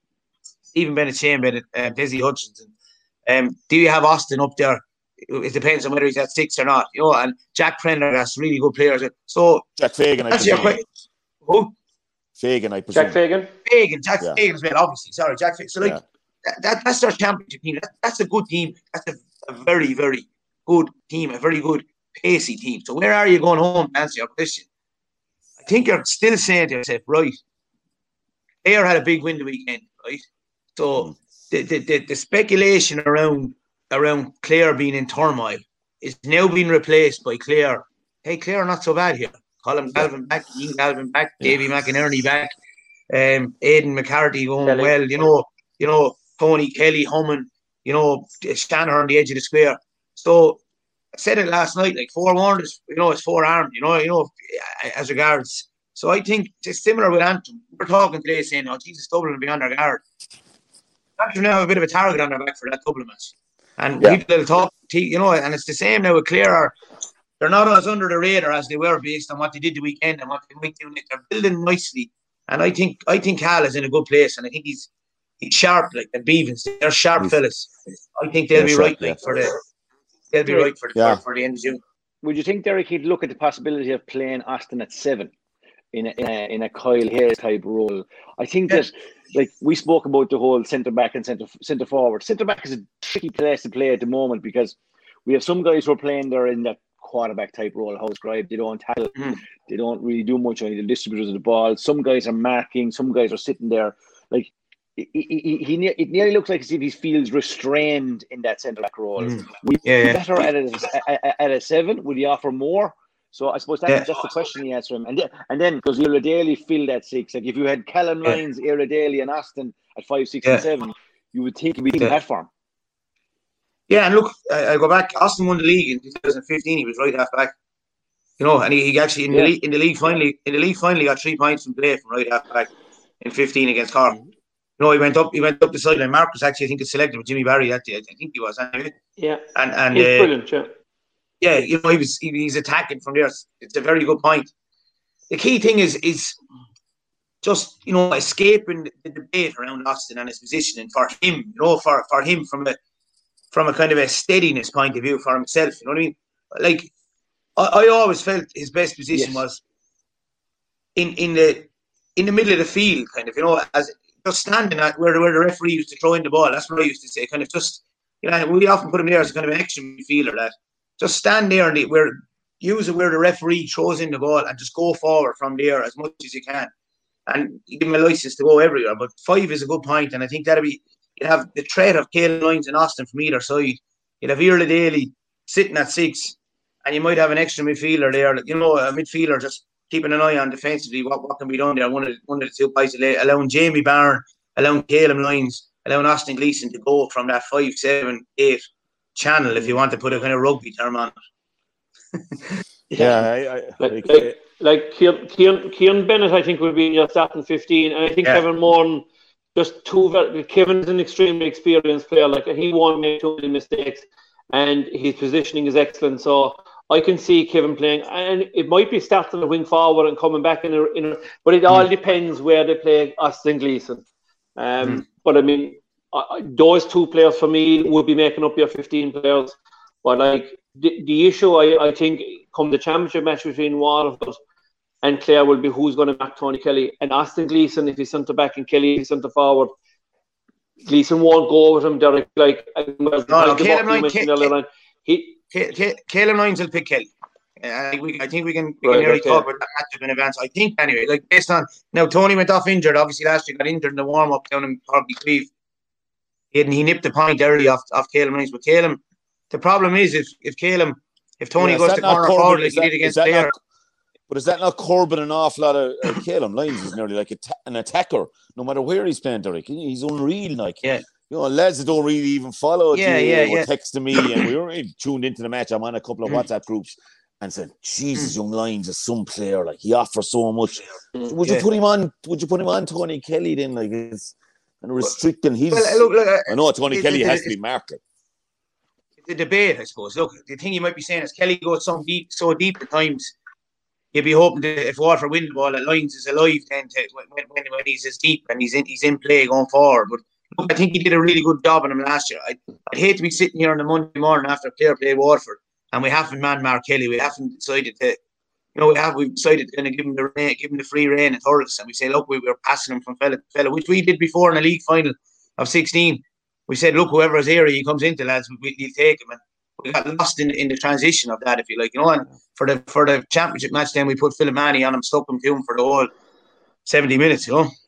S7: Desi Hutchinson. Do you have Austin up there? It depends on whether he's at 6 or not, you know. And Jack Prendergast, really good players. So
S5: Jack Fagan,
S7: that's your question. Who?
S5: Fagan, I presume.
S4: Jack Fagan.
S7: Fagan as well, obviously. Sorry, Jack Fagan. So like that's their championship team. That's a good team. That's a very, very good team. A very good pacey team. So where are you going home to answer your question? I think you're still saying to yourself, right? Clare had a big win the weekend, right? So the speculation around Clare being in turmoil is now being replaced by Clare. Hey, Clare are not so bad here. Colin Galvin back, Ian Galvin back, Davy McInerney back, Aidan McCarthy going Kelly. Well, you know, Tony Kelly humming, you know, Stanaher on the edge of the square. So I said it last night, like forewarned is, you know, it's forearmed, you know, as regards. So I think it's similar with Antrim. We're talking today saying, oh, Jesus, Dublin will be on their guard. Antrim now have a bit of a target on their back for that Dublin match. And people will talk, you know, and it's the same now with Clare. They're not as under the radar as they were based on what they did the weekend and what they might do next. They're building nicely. And I think Cal is in a good place, and I think he's sharp, like, and Beavens. They're sharp fellas. I think they'll be right, like, for the end of June.
S6: Would you think, Derek, he'd look at the possibility of playing Austin at 7 in a Kyle Hayes type role? I think that, like, we spoke about the whole centre back and centre forward. Centre back is a tricky place to play at the moment because we have some guys who are playing there in that quarterback type role, how described. They don't tackle, they don't really do much on the distributors of the ball. Some guys are marking, some guys are sitting there. Like, it nearly looks like as if he feels restrained in that centre back role. Would he
S7: Yeah.
S6: be better at a 7? Would he offer more? So I suppose that's the question he has for him. And then does Ira Daly fill that 6? Like if you had Callum Lyons, Ira Daly, and Austin at 5, 6, and 7, you would think he'd be in that form.
S7: Yeah, and look, I go back. Austin won the league in 2015. He was right half back. You know, and he actually in the league finally got 3 points from play from right half back in 15 against Cork. You know, he went up the sideline. Marcus actually, I think, is selected with Jimmy Barry that day. I think he was anyway.
S4: Yeah,
S7: and
S4: he's brilliant. Yeah.
S7: Yeah, you know, he's attacking from there. It's a very good point. The key thing is just, you know, escaping the debate around Austin and his positioning for him. You know, for him from a kind of a steadiness point of view for himself. You know what I mean? Like I always felt his best position was in the middle of the field, kind of. You know, as just standing at where the referee used to throw in the ball. That's what I used to say. Kind of just, you know, we often put him there as a kind of an extra midfielder that. Just stand there and use it where the referee throws in the ball and just go forward from there as much as you can. And you give him a license to go everywhere. But 5 is a good point, and I think that'll be. You'd have the threat of Caelan Lyons and Austin from either side. You'd have Ira Daly sitting at 6, and you might have an extra midfielder there. You know, a midfielder just keeping an eye on defensively what can be done there. One of the 2 guys allowing Jamie Barron, allowing Caelan Lyons, allowing Austin Gleeson to go from that 5, 7, 8 channel, if you want to put a kind of rugby term on
S4: it. Like Kieran Bennett, I think, would be your starting 15, and I think Kevin Moran, Kevin's an extremely experienced player. Like he won't make too many mistakes, and his positioning is excellent. So I can see Kevin playing, and it might be starting a wing forward and coming back in a but it all depends where they play Austin Gleeson. But I mean. Those 2 players for me would be making up your 15 players. But like the issue, I think, come the championship match between Waterford and Clare will be who's going to back Tony Kelly. And Austin Gleeson, if he's centre back, and Kelly if he's centre forward, Gleeson won't go with him, Derek. Like,
S7: Caelan Lyons will pick Kelly. I think we can nearly talk about that matchup in advance. I think anyway, like based on now, Tony went off injured. Obviously, last year got injured in the warm up down in probably Cleve. He nipped the point early off Caelan Lyons. But Caelan, the problem is if Tony goes to corner forward like he did against Clare.
S5: But is that not Corbin an awful lot of Caelan Lyons is nearly like an attacker, no matter where he's playing, Derek. He's unreal, like. Yeah. You know, lads that don't really even follow were texting me, and we were really tuned into the match. I'm on a couple of WhatsApp groups and said, Jesus, young Lyons is some player, like he offers so much. Would you put him on Tony Kelly then? Like it's and restricting his. I know Tony Kelly has to be marked.
S7: The debate, I suppose. Look, the thing you might be saying is Kelly goes so deep at times. You'd be hoping that if Waterford win the ball, that Lyons is alive then when he's as deep and he's in play going forward. But look, I think he did a really good job on him last year. I'd hate to be sitting here on a Monday morning after a player played Waterford and we haven't manned Mark Kelly. We haven't decided to. We've decided to kind of give him the free rein at Thurles, and we say, look, we were passing him from fella to fella, which we did before in a league final of 16. We said, look, whoever's area he comes into, lads, we'll take him. And we got lost in the transition of that, if you like, And for the championship match, then we put Philip Manny on him, stuck him to him for the whole 70 minutes,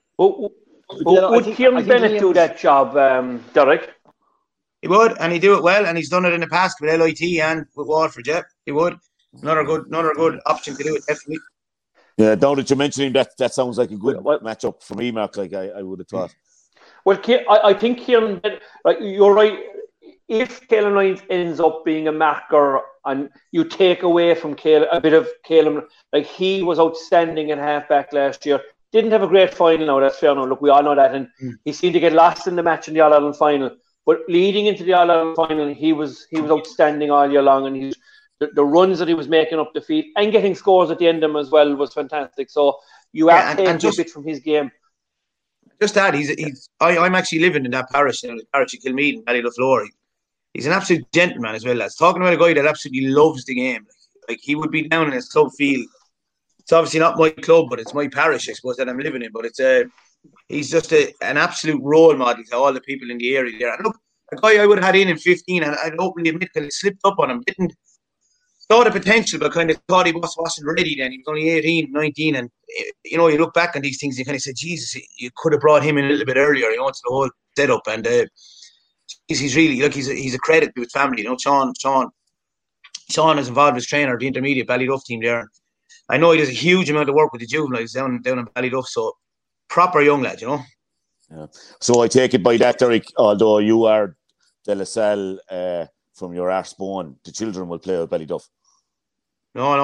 S4: Would Kieran Bennett do that job, Derek?
S7: He would, and he'd do it well, and he's done it in the past with LIT and with Waterford. Yeah, he would. Another good option to do it, definitely.
S5: Yeah, now that you're mentioning that sounds like a good matchup for me, Mark. Like I would have thought.
S4: Well, I think Kieran, like you're right. If Caelan Lyons ends up being a marker and you take away from a bit of Caelan, like he was outstanding in halfback last year. Didn't have a great final now, that's fair enough. Look, we all know that. And he seemed to get lost in the match in the All-Ireland final. But leading into the All-Ireland final, he was outstanding all year long. And the runs that he was making up the field and getting scores at the end of them as well was fantastic. So you have to take a bit from his game.
S7: Just that, I'm actually living in that parish, the parish of Kilmead and Ballylaflore. He's an absolute gentleman as well, lads. Talking about a guy that absolutely loves the game. Like he would be down in his club field. It's obviously not my club, but it's my parish, I suppose, that I'm living in. But he's just an absolute role model to all the people in the area there. And look, a guy I would have had in 15, and I'd openly admit that it slipped up on him. saw the potential, but kind of thought he wasn't ready then. He was only 18, 19, and you know, you look back on these things, you kind of say, Jesus, you could have brought him in a little bit earlier, you know, to the whole setup. And he's really, like, he's a credit to his family, you know. Sean is involved as trainer of the intermediate Ballyduff team there. I know he does a huge amount of work with the juveniles down in Ballyduff, so proper young lad, you know.
S5: Yeah. So I take it by that, Derek, although you are De La Salle from your Arseborn, the children will play at Ballyduff.
S7: No.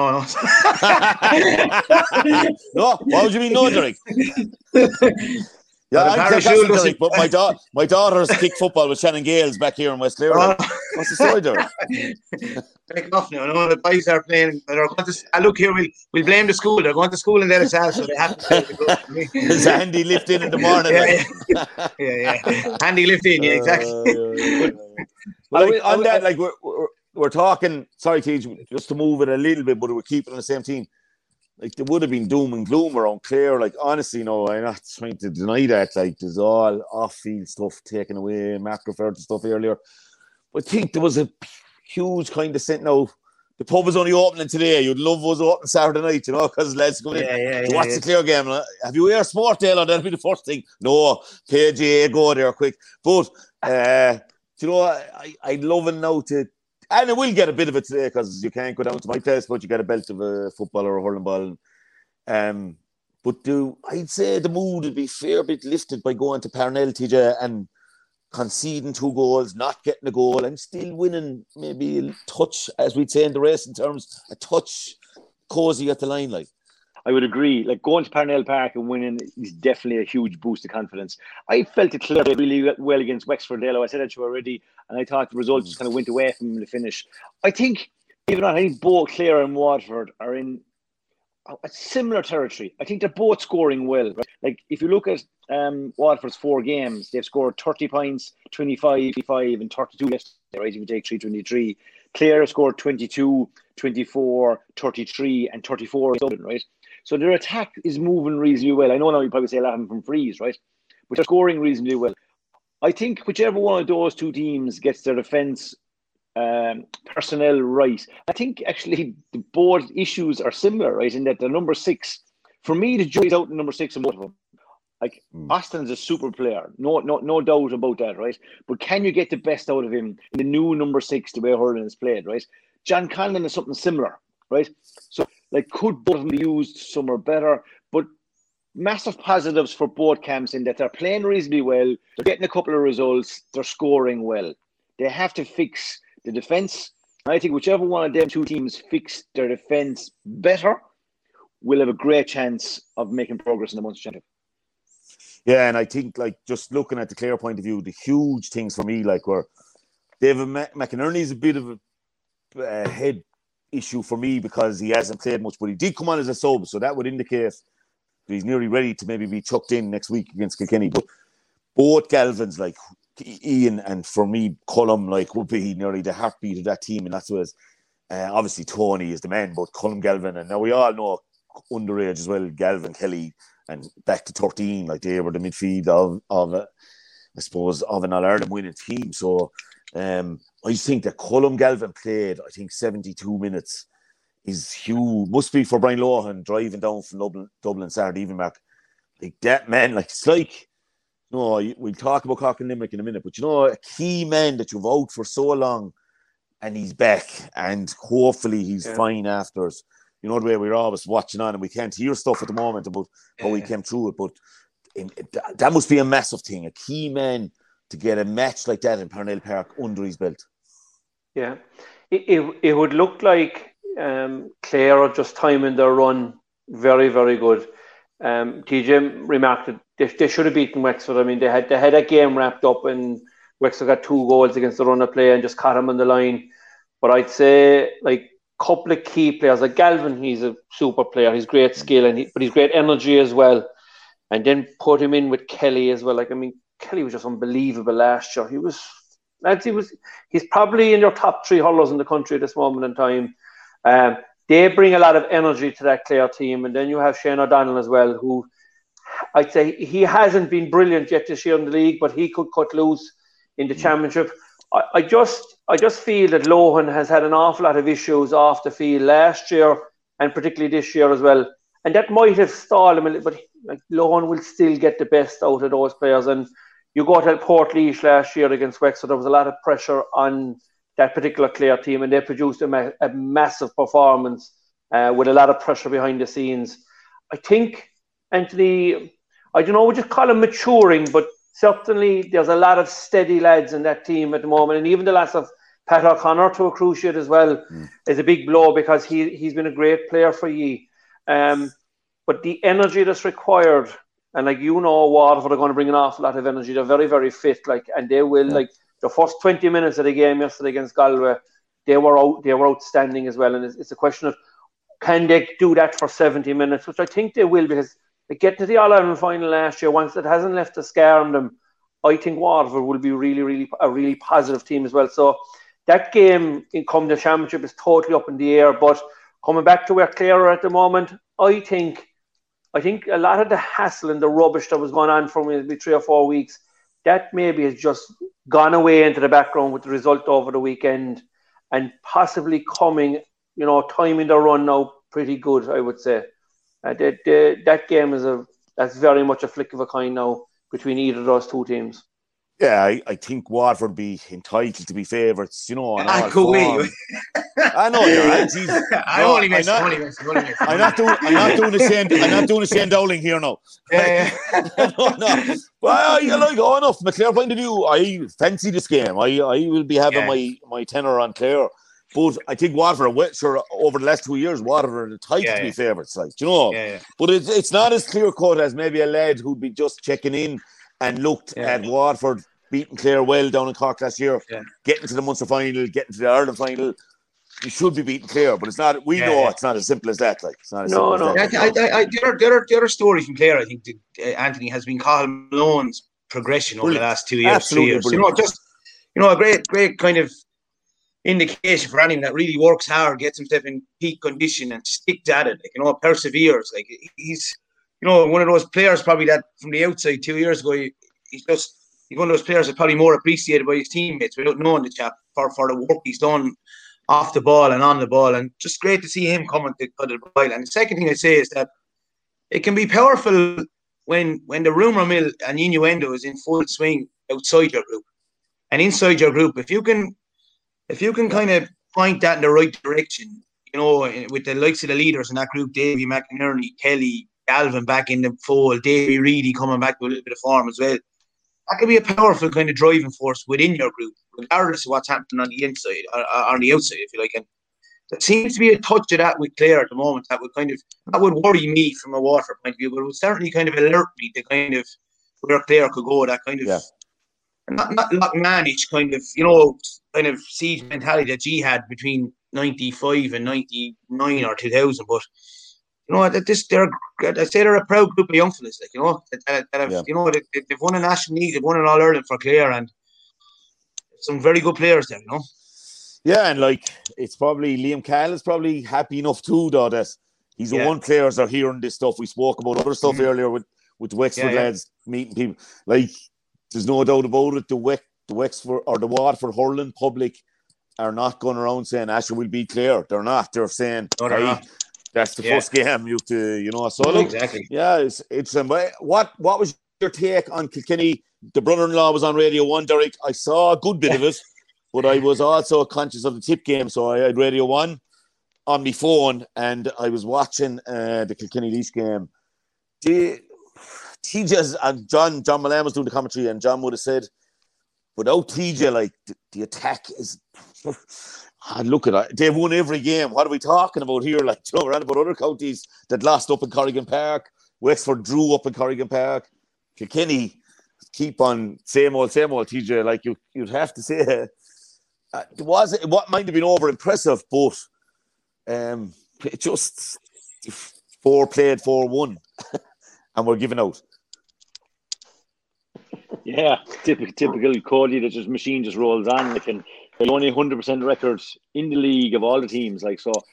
S5: No, what would you mean, no, Derek? Yeah, I'm Derek, but my daughter's kick football with Shannon Gales back here in West Clare. What's the story, Derek?
S7: Take off now. No, the boys are playing. They're going to. Look here, we'll blame the school. They're going to school in their house, so they have to play the
S5: There's a handy lift in the morning.
S7: Yeah. Handy lift in, yeah, exactly.
S5: On that, like we're talking. Sorry, TJ, just to move it a little bit, but we're keeping on the same team. Like, there would have been doom and gloom around Clare. Like, honestly, no, I'm not trying to deny that. Like, there's all off-field stuff taken away. Mark referred to stuff earlier. But I think there was a huge kind of sense. Now, the pub is only opening today. You'd love us open Saturday night, you know, because lads go in to watch the Clare game. Have you Air Sport, Dale? That'll be the first thing. No, KGA, go there quick. But, you know, I'd love it now to... And I will get a bit of it today because you can't go down to my place, but you get a belt of a football or a hurling ball. But I'd say the mood would be a fair bit lifted by going to Parnell, TJ, and conceding 2 goals, not getting a goal, and still winning maybe a touch, as we'd say in the race, in terms a touch cosy at the line. Like,
S6: I would agree. Like, going to Parnell Park and winning is definitely a huge boost of confidence. I felt it Clare really well against Wexford. I said that to you already, and I thought the results just kind of went away from the finish. I think, even though I think both Clare and Waterford are in a similar territory. I think they're both scoring well. Right? Like, if you look at Waterford's 4 games, they've scored 30 points, 25, 5, and 32 yesterday, right? If you take 3-23. Clare scored 22, 24, 33, and 34, right? So their attack is moving reasonably well. I know now you probably say a lot of them from frees, right? But they're scoring reasonably well. I think whichever one of those 2 teams gets their defence personnel right, I think actually the both issues are similar, right? In that the number 6, for me, the jury's out in number 6 in both of them. Like, Austin's a super player, no doubt about that, right? But can you get the best out of him in the new number 6, the way hurling is played, right? John Conlon is something similar, right? So, like, could both of them be used somewhere better? But massive positives for both camps in that they're playing reasonably well, they're getting a couple of results, they're scoring well. They have to fix the defence. I think whichever one of them 2 teams fix their defence better will have a great chance of making progress in the Munster Championship.
S5: Yeah, and I think, like, just looking at the Clare point of view, the huge things for me, like, were David McInerney's a bit of a head issue for me because he hasn't played much, but he did come on as a sub, so that would indicate that he's nearly ready to maybe be chucked in next week against Kilkenny. But both Galvins, like Ian and for me Cullum, like, would be nearly the heartbeat of that team, and that's what obviously Tony is the man, but Cullum, Galvin, and now we all know underage as well, Galvin, Kelly, and back to 13, like, they were the midfield of I suppose, of an All-Ireland winning team. So I just think that Cullum Galvin played, I think, 72 minutes is huge. Must be for Brian Lohan driving down from Dublin Saturday evening, Mark. Like, that man, like, it's like, you know, we'll talk about Cork and Limerick in a minute, but, you know, a key man that you've out for so long, and he's back, and hopefully he's fine after us. You know, the way we're always watching on, and we can't hear stuff at the moment about how we came through it, but that must be a massive thing. A key man to get a match like that in Parnell Park under his belt. Yeah.
S4: It would look like Clare are just timing their run very, very good. TJ remarked that they should have beaten Wexford. I mean, they had a game wrapped up and Wexford got 2 goals against the run of play and just caught him on the line. But I'd say, like, couple of key players, like Galvin, he's a super player. He's great skill, but he's great energy as well. And then put him in with Kelly as well. Like, I mean, Kelly was just unbelievable last year. He's probably in your top 3 hurlers in the country at this moment in time. They bring a lot of energy to that Clare team. And then you have Shane O'Donnell as well, who I'd say he hasn't been brilliant yet this year in the league, but he could cut loose in the championship. I just feel that Lohan has had an awful lot of issues off the field last year and particularly this year as well. And that might have stalled him a little, but Lohan will still get the best out of those players. And you go to Portlaoise last year against Wexford, there was a lot of pressure on that particular Clare team, and they produced a massive performance with a lot of pressure behind the scenes. I think, Anthony, I don't know, we just call him maturing, but certainly there's a lot of steady lads in that team at the moment. And even the loss of Pat O'Connor to a cruciate as well is a big blow, because he's been a great player for ye. But the energy that's required, and Waterford are going to bring an awful lot of energy. They're very, very fit, and they will, the first 20 minutes of the game yesterday against Galway, they were outstanding as well. And it's a question of, can they do that for 70 minutes, which I think they will, because they get to the All-Ireland final last year. Once it hasn't left a scar on them, I think Waterford will be a really positive team as well. So that game in come the championship is totally up in the air. But coming back to where Clare are at the moment, I think a lot of the hassle and the rubbish that was going on for maybe 3 or 4 weeks, that maybe has just gone away into the background with the result over the weekend, and possibly coming, timing the run now pretty good, I would say. That game that's very much a flick of a coin now between either of those two teams.
S5: Yeah, I think Waterford be entitled to be favourites, on all
S7: I
S5: know you're right.
S7: I'm only messing.
S5: I'm not doing the Shane Dowling here now. No. Well, enough from a Clare point of view, I fancy this game. I will be having my tenor on Clare. But I think Waterford, over the last 2 years, Waterford are entitled to be favourites, But it's not as clear cut as maybe a lad who'd be just checking in and looked at Waterford beating Clare well down in Cork last year, getting to the Munster final, getting to the Ireland final. You should be beating Clare, but it's not. We know it's not as simple as that. It's not as simple as that.
S7: The other story from Clare, I think, Anthony, has been Cathal Malone's progression over the last 2 years,
S5: Absolutely
S7: 3 years. A great kind of indication for anyone that really works hard, gets himself in peak condition and sticks at it, perseveres. He's one of those players probably that from the outside 2 years ago, he's one of those players that's probably more appreciated by his teammates without knowing the chap for the work he's done off the ball and on the ball, and just great to see him coming to the ball. And the second thing I'd say is that it can be powerful when the rumour mill and innuendo is in full swing outside your group. And inside your group, if you can kind of point that in the right direction, with the likes of the leaders in that group, Davy McInerney, Kelly, Galvin back in the fold, Davy Reedy coming back to a little bit of form as well, that can be a powerful kind of driving force within your group, regardless of what's happening on the inside or on the outside, if you like. And there seems to be a touch of that with Clare at the moment that would worry me from a Waterford point of view, but it would certainly kind of alert me to kind of where Clare could go, that kind of not Lockmanish kind of siege mentality that G had between 95 and 99 or 2000, but they're a proud group of young fellas, that have, they've won a National League, they've won an All Ireland for Clare, and some very good players there,
S5: Yeah, and it's probably Liam Cahill is probably happy enough too, though, that he's the one players are hearing this stuff. We spoke about other stuff earlier with the Wexford lads meeting people. There's no doubt about it. The Wexford or the Waterford hurling public are not going around saying, "Asher will beat Clare." They're not. They're saying, that's the first game you have to, So
S7: exactly.
S5: Yeah, it's what was your take on Kilkenny? The brother-in-law was on Radio 1, Derek. I saw a good bit of it, but I was also conscious of the tip game, so I had Radio 1 on my phone, and I was watching the Kilkenny Laois game. TJ's and John Mullane was doing the commentary, and John would have said, without TJ, the attack is. Look at that. They've won every game. What are we talking about here? We're on about other counties that lost up in Corrigan Park. Wexford drew up in Corrigan Park. Kilkenny keep on same old TJ. You'd have to say what might have been over impressive, but it just 4 played 4-1 and we're giving out.
S6: Yeah, typical Cody, that just machine just rolls on. And only 100% records in the league of all the teams.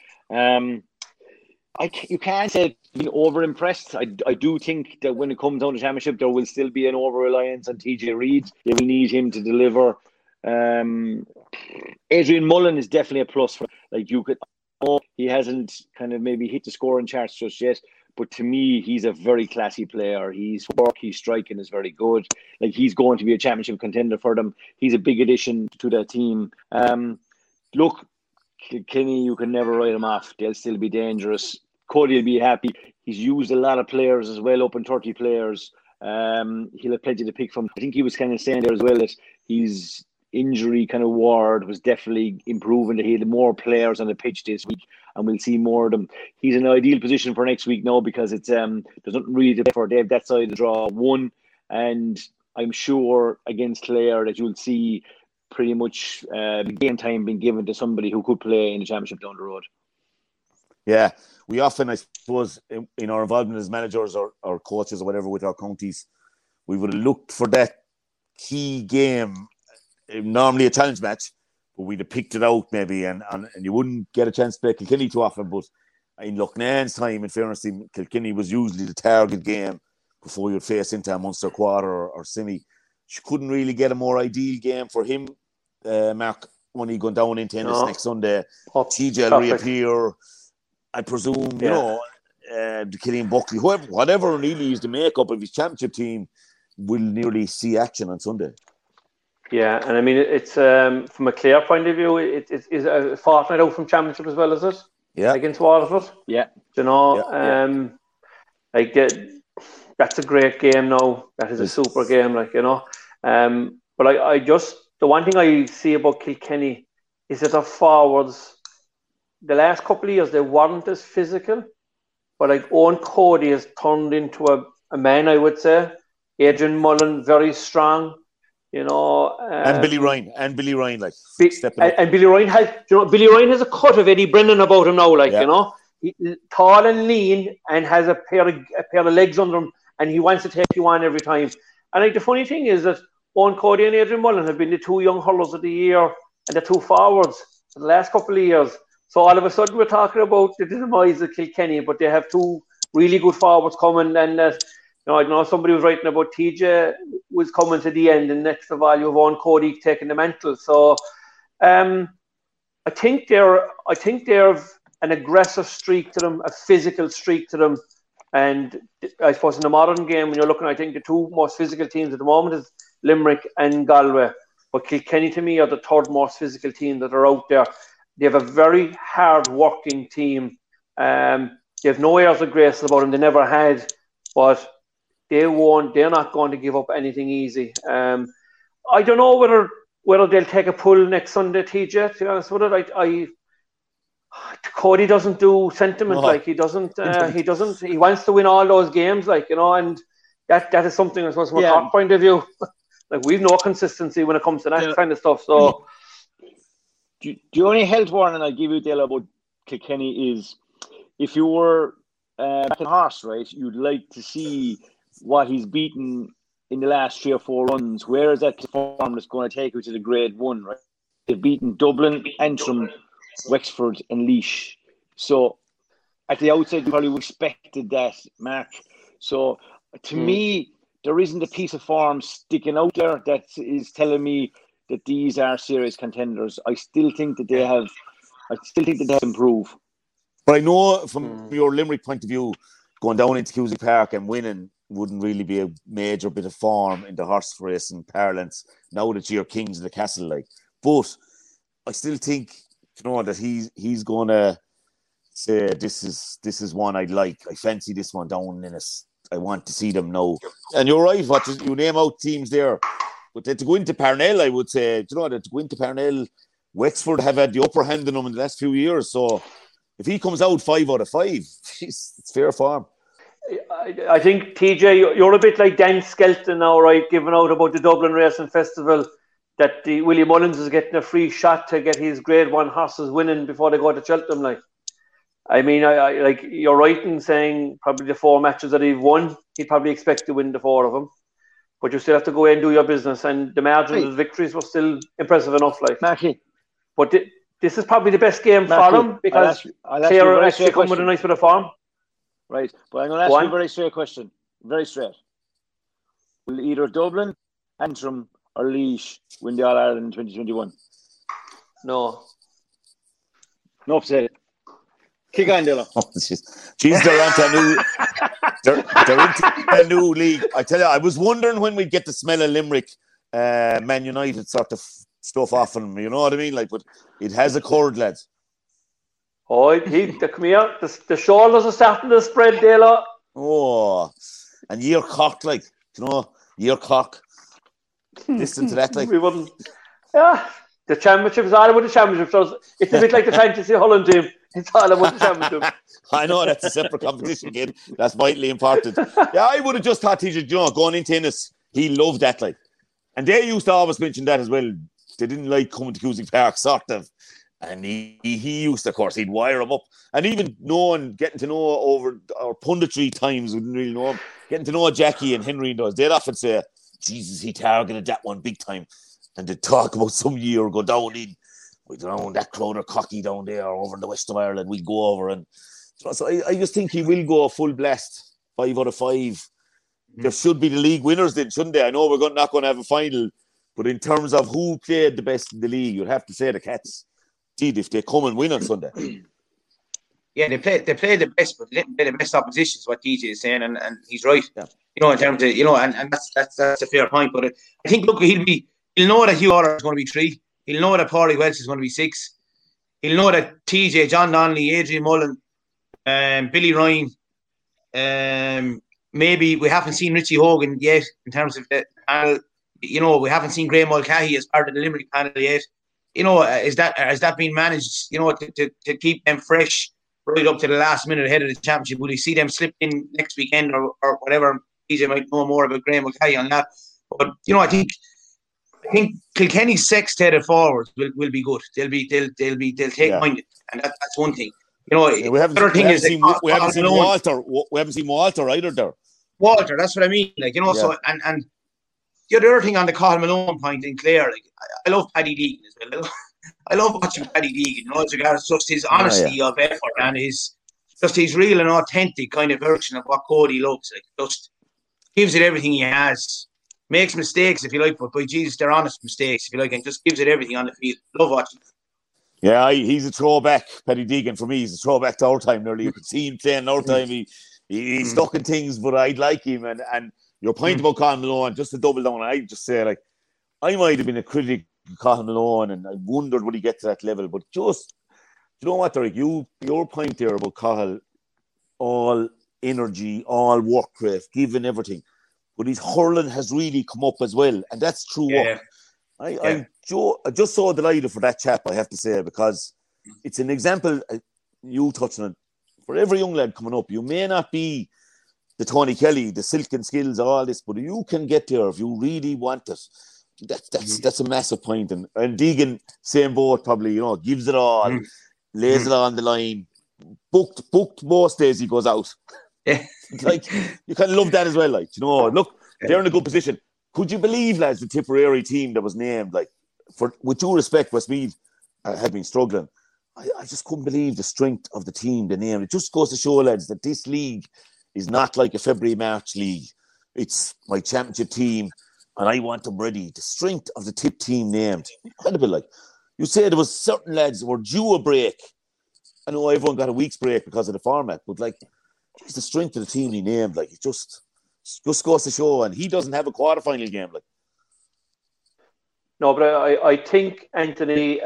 S6: You can't say being over impressed. I do think that when it comes down to championship, there will still be an over reliance on TJ Reid. They will need him to deliver Adrian Mullen is definitely a plus for, like, you could. Oh, he hasn't kind of maybe hit the scoring charts just yet, but to me, he's a very classy player. His striking is very good. Like, he's going to be a championship contender for them. He's a big addition to that team. Look, Kilkenny, you can never write him off. They'll still be dangerous. Cody will be happy. He's used a lot of players as well, up in 30 players. He'll have plenty to pick from. I think he was kind of saying there as well that his injury kind of ward was definitely improving. He had more players on the pitch this week, and we'll see more of them. He's in an ideal position for next week now because it's there's nothing really to play for. They have that side of the draw one, and I'm sure against Clare that you'll see pretty much game time being given to somebody who could play in the championship down the road.
S5: Yeah, we often, I suppose, in our involvement as managers or coaches or whatever with our counties, we would have looked for that key game, normally a challenge match, but we'd have picked it out maybe, and you wouldn't get a chance to play Kilkenny too often. But in Loughnane's time, in fairness, Kilkenny was usually the target game before you'd face into a Munster quarter or semi. You couldn't really get a more ideal game for him, Mark, when he going down into Ennis next Sunday. TJ will reappear. I presume, you know, Killian Buckley, whatever really is the makeup of his championship team, will nearly see action on Sunday.
S4: Yeah, and I mean, it's from a Clare point of view, it is a fortnight out from championship as well, is it?
S5: Yeah.
S4: Against Waterford?
S6: Yeah.
S4: You know, that's a great game now. That is a super game, like, you know. But I just, the one thing I see about Kilkenny is that their forwards, the last couple of years, they weren't as physical, but like Owen Cody has turned into a man, I would say. Adrian Mullen, very strong, you know.
S5: And Billy Ryan, like
S4: stepping up. And Billy Ryan has, you know, Billy Ryan has a cut of Eddie Brennan about him now, like, you know. He, tall and lean, and has a pair of legs under him, and he wants to take you on every time. And like the funny thing is that Owen Cody and Adrian Mullen have been the two young hurlers of the year and the two forwards for the last couple of years. So all of a sudden we're talking about the demise of Kilkenny, but they have two really good forwards coming. And you know, I know somebody was writing about TJ was coming to the end, and next of all you have Owen Cody taking the mantle. So I think they're an aggressive streak to them, a physical streak to them. And I suppose in the modern game, when you're looking, I think the two most physical teams at the moment is Limerick and Galway. But Kilkenny, to me, are the third most physical team that are out there. They have a very hard-working team. They have no airs of grace about them. They never had. But they're not going to give up anything easy. I don't know whether they'll take a pull next Sunday, TJ, to be honest with it. Cody doesn't do sentiment, like he doesn't. He wants to win all those games, like, you know, and that is something, I suppose, from a top point of view. Like, we've no consistency when it comes to that kind of stuff. So,
S6: the only health warning I'll give you, Dale, about Kilkenny is if you were back in horse, right, you'd like to see what he's beaten in the last 3 or 4 runs. Where is that form that's going to take you to the grade 1, right? They've beaten Dublin, Antrim, Wexford and Laois. So at the outset, you probably expected that, Mark. So to me, there isn't a piece of form sticking out there that is telling me that these are serious contenders. I still think that they have improved.
S5: But I know from your Limerick point of view, going down into Cusack Park and winning wouldn't really be a major bit of form in the horse racing parlance now that you're kings of the castle, like. But I still think, you know, that he's going to say this is one I'd like. I fancy this one down in us. I want to see them now. And you're right, you name out teams there. But to go into Parnell, I would say, you know, that to go into Parnell, Wexford have had the upper hand on them in the last few years. So if he comes out 5 out of 5, it's fair form.
S4: I think, TJ, you're a bit like Dan Skelton now, right? Giving out about the Dublin Racing Festival, that William Mullins is getting a free shot to get his grade 1 horses winning before they go to Cheltenham. Like, I mean, I like, you're right in saying probably the 4 matches that he'd won, he'd probably expect to win the 4 of them. But you still have to go in and do your business, and the margins of victories were still impressive enough. Like,
S6: Mackie.
S4: But this is probably the best game for him because Clare actually come with a nice bit of form.
S6: Right, but I'm going to ask you a very straight question. Very straight. Will either Dublin, Antrim, or Laois win the All-Ireland in 2021?
S4: No.
S6: No, said. Kick on, Dilla.
S5: Oh, jeez, they're into a new. They're into a new league. I tell you, I was wondering when we'd get the smell of Limerick, Man United sort of stuff off them. You know what I mean? Like, but it has occurred, lads.
S4: Oh, come here. The shoulders are starting to spread, Dela.
S5: Oh, and year cock, like, you know, year cock. Listen to that, like.
S4: We wouldn't. Yeah, the championship is all about the championship. So it's a bit like the fantasy Holland team. It's all about the championship.
S5: I know that's a separate competition, kid. That's vitally important. Yeah, I would have just thought, TJ, you know, going into tennis, he loved that, like. And they used to always mention that as well. They didn't like coming to Cusack Park, sort of. And he used to, of course, he'd wire them up. And even getting to know over our punditry times, wouldn't really know him. Getting to know Jackie and Henry and those, they'd often say, Jesus, he targeted that one big time. And they'd talk about some year go down in, with around that crowd are cocky down there over in the west of Ireland. We'd go over. And so I just think he will go full blast, 5 out of 5. There should be the league winners then, shouldn't they? I know we're not going to have a final, but in terms of who played the best in the league, you'd have to say the Cats did if they come and win on Sunday.
S7: Yeah, they play the best, but they didn't play the best opposition, is what DJ is saying, and he's right.
S5: Yeah.
S7: You know, in terms of, you know, and that's a fair point. But I think, look, he'll know that Hugh Orr is going to be 3. He'll know that Paulie Welch is going to be 6. He'll know that TJ, John Donnelly, Adrian Mullen, Billy Ryan, maybe we haven't seen Richie Hogan yet in terms of the panel. You know, we haven't seen Graham Mulcahy as part of the Limerick panel yet. You know, has that been managed, you know, to keep them fresh right up to the last minute ahead of the championship? Will you see them slip in next weekend or whatever? DJ might know more about Graham Mulcahy on that. But, you know, I think Kilkenny's sextet forwards will be good. They'll take minded, and that's one thing. You know,
S5: we haven't seen Walter. We haven't seen Walter either there.
S7: Walter, that's what I mean. Like, you know, so and the other thing on the Cathal Malone point in Clare, like, I love Paddy Deegan as well. I love watching Paddy Deegan, you know, as regards just his honesty of effort and his real and authentic kind of version of what Cody loves. Like, just gives it everything he has. Makes mistakes, if you like, but by Jesus, they're honest mistakes, if you like, and just gives it everything on the field. Love watching.
S5: Yeah, he's a throwback. Paddy Deegan, for me, he's a throwback to our time nearly. You could see him playing our time. He's stuck in things, but I'd like him. And your point about Cathal Malone, just to double down, I'd just say, like, I might have been a critic of Cathal Malone, and I wondered would he get to that level. But just, you know what, Derek, your point there about Cathal, all energy, all work rate, giving everything. But his hurling has really come up as well, and that's true work. I'm just so delighted for that chap, I have to say, because it's an example, you touched on it, for every young lad coming up. You may not be the Tony Kelly, the silken skills, all this, but you can get there if you really want it. That's a massive point. And Deegan, same boat, probably, you know, gives it all, lays it on the line, booked most days he goes out.
S7: Yeah.
S5: Like, you kind of love that as well, like, you know, look, they're in a good position. Could you believe, lads, the Tipperary team that was named, like, with due respect, Westmeath had been struggling. I just couldn't believe the strength of the team, the name. It just goes to show, lads, that this league is not like a February-March league. It's my championship team, and I want them ready. The strength of the Tip team named. Incredible, like. You say there was certain lads that were due a break. I know everyone got a week's break because of the format, but, like, it's the strength of the team he named. Like, it just goes to show, and he doesn't have a quarterfinal game, like.
S4: No, but I think, Anthony,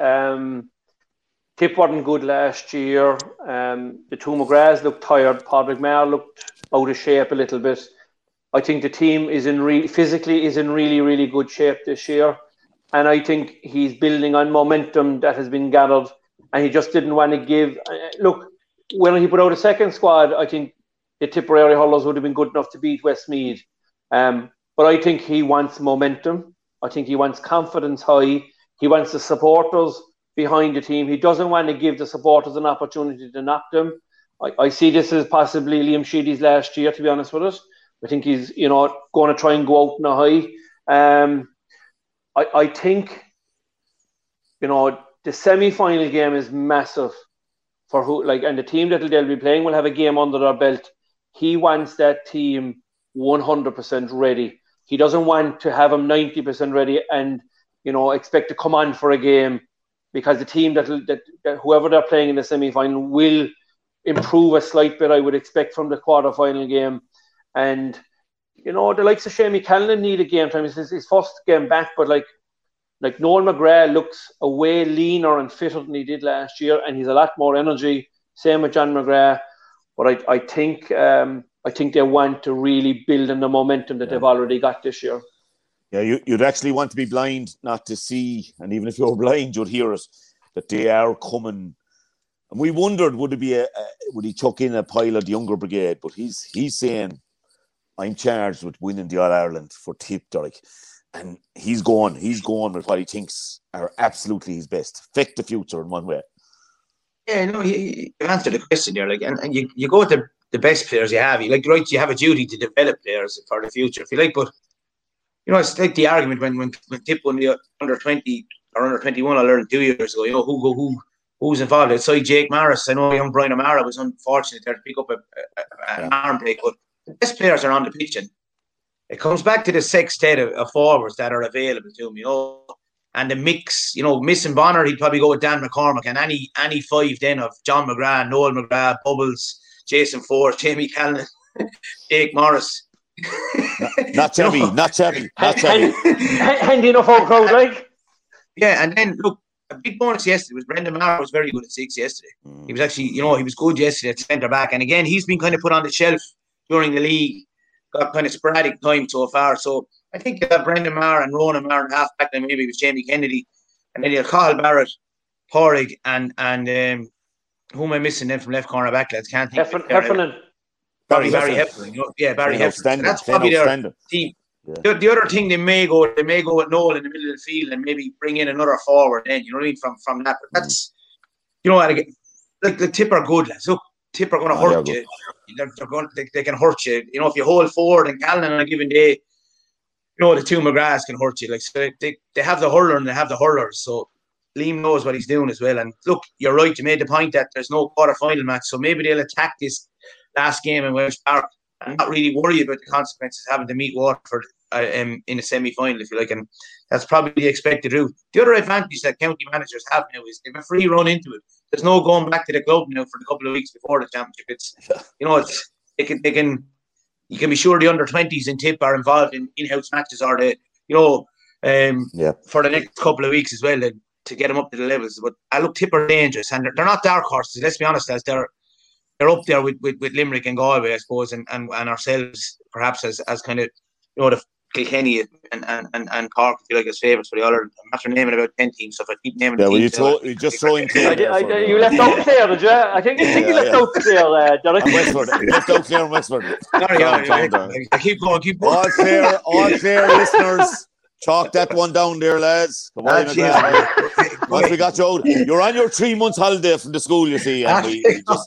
S4: Tip wasn't good last year. The two McGraths looked tired. Paul McMahon looked out of shape a little bit. I think the team is physically in really, really good shape this year. And I think he's building on momentum that has been gathered. And he just didn't want to give... Look, when he put out a second squad, I think the Tipperary Hurlers would have been good enough to beat Westmeath. But I think he wants momentum. I think he wants confidence high. He wants the supporters behind the team. He doesn't want to give the supporters an opportunity to knock them. I see this as possibly Liam Sheedy's last year, to be honest with us. I think he's, you know, going to try and go out in a high. I think, you know, the semi-final game is massive for who, like, and the team that they'll be playing will have a game under their belt. He wants that team 100% ready. he doesn't want to have him 90% ready and, expect to come on for a game, because the team that whoever they're playing in the semi-final will improve a slight bit, I would expect, from the quarter-final game. And, the likes of Shamie Callan need a game time. It's his first game back, but like Noel McGrath looks a way leaner and fitter than he did last year, and he's a lot more energy. Same with John McGrath. But I think they want to really build on the momentum that they've already got this year.
S5: Yeah, you'd actually want to be blind not to see, and even if you're blind, you'd hear it, that they are coming. And we wondered, would he chuck in a pile of the younger brigade? But he's saying, I'm charged with winning the All-Ireland for Tipperary. And he's going with what he thinks are absolutely his best. Affect the future in one way.
S7: Yeah, no, you answered the question there. And you go with the best players you have. You have a duty to develop players for the future, if you like. But, it's like the argument when Tip won the under 20 or under 21 All-Ireland 2 years ago, who's involved outside Jake Morris. I know young Brian O'Mara was unfortunate there to pick up an arm break, but the best players are on the pitch, and it comes back to the sextet of forwards that are available to him, and the mix. Missing Bonner, he'd probably go with Dan McCormack, and any five then of John McGrath, Noel McGrath, Bubbles, Jason Forrest, Jamie Callan, Jake Morris.
S5: Not Chevy.
S4: Handy enough old crowd, like.
S7: Yeah, and then look, a big bonus yesterday was Brendan Maher was very good at 6 yesterday. He was actually, he was good yesterday at centre back, and again he's been kind of put on the shelf during the league. Got kind of sporadic time so far. So I think Brendan Maher and Ronan Maher and half back then maybe with Jamie Kennedy, and then you'll Cathal Barrett, Porrig, and who am I missing then from left corner back, lads? Can't think.
S4: Heffernan.
S7: Barry Heffernan. Barry Heffernan. So that's probably their team. Yeah. The other thing they may go with Noel in the middle of the field and maybe bring in another forward then, you know what I mean, from that. But that's, like the Tip are good, lads. Look, Tip are going to hurt you. They can hurt you. If you hold forward and Callan on a given day, the two McGraths can hurt you. Like, so they have the hurler and they have the hurlers. So Liam knows what he's doing as well. And look, you're right. You made the point that there's no quarter-final match, so maybe they'll attack this last game in Welsh Park and not really worry about the consequences of having to meet Waterford in a semi-final, if you like. And that's probably the expected route. The other advantage that county managers have now is they have a free run into it. There's no going back to the club now for a couple of weeks before the championship. You can be sure the under-20s in Tip are involved in in-house matches or for the next couple of weeks as well to get them up to the levels. But I look, Tip are dangerous, and they're not dark horses. Let's be honest, as they're up there with Limerick and Galway, I suppose, and ourselves perhaps as kind of the Kilkenny and Cork, if you like, as favourites for the other. I'm after naming about 10 teams, so if I keep naming teams,
S5: you just throw in Clare.
S4: You left out Clare, did you? I think you left out Clare, Derek.
S5: Westford. You left out Clare and Westford.
S7: Sorry, keep going.
S5: All Clare listeners, chalk that one down there, lads. Come on, once we got you out, you're on your 3 months holiday from the school, you see, and we just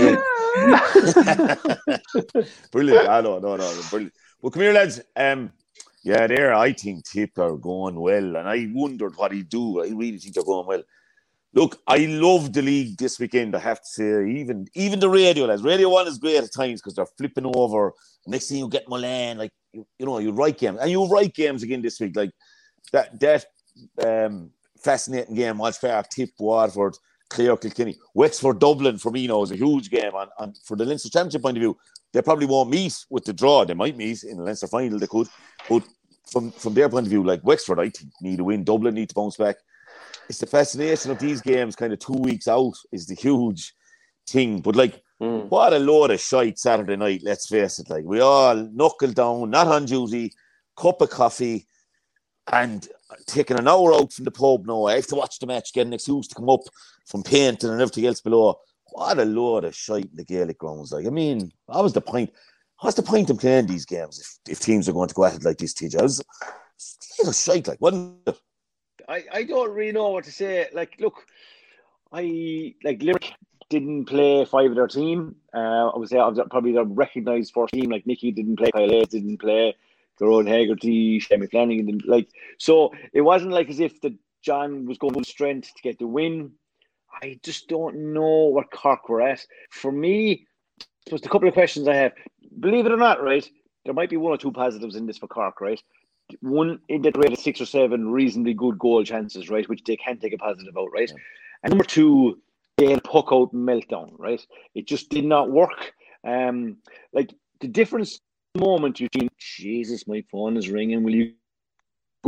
S5: brilliant. No, brilliant. Well, come here, lads. I think Tip are going well, and I wondered what he'd do. I really think they're going well. Look, I love the league this weekend, I have to say. Even the radio, lads. Radio 1 is great at times because they're flipping over. Next thing you get Mullane, like, you write games. And you write games again this week. Like, that fascinating game, Walsh Park, Tip, Waterford, Clare, Kilkenny. Wexford, Dublin, for me now, is a huge game. And for the Leinster Championship point of view, they probably won't meet with the draw. They might meet in the Leinster final, they could. But from their point of view, like Wexford, I think, need a win. Dublin need to bounce back. It's the fascination of these games kind of 2 weeks out is the huge thing. But, like, what a load of shite Saturday night, let's face it. Like, we all knuckle down, not on duty, cup of coffee, and taking an hour out from the pub now. I have to watch the match, get an excuse to come up from painting and everything else below. What a load of shite in the Gaelic grounds. Like, I mean, what was the point? What's the point of playing these games if teams are going to go at it like this, TJ? It was shite, like, wasn't it?
S6: I don't really know what to say. Like, look, Limerick didn't play 5 of their team. I would say probably their recognised first team. Like, Nicky didn't play, Kyle Hayes didn't play, Tyrone Hegarty, Shane Flanagan didn't. Like, so it wasn't like as if the John was going full strength to get the win. I just don't know what Cork were at. For me, I suppose the couple of questions I have. Believe it or not, right? there might be one or two positives in this for Cork, right? One, in that rate of 6 or 7 reasonably good goal chances, right, which they can take a positive out, right? Yeah. And number 2, they had puck out meltdown, right? It just did not work. Like the difference moment between, Jesus, my phone is ringing, will you go?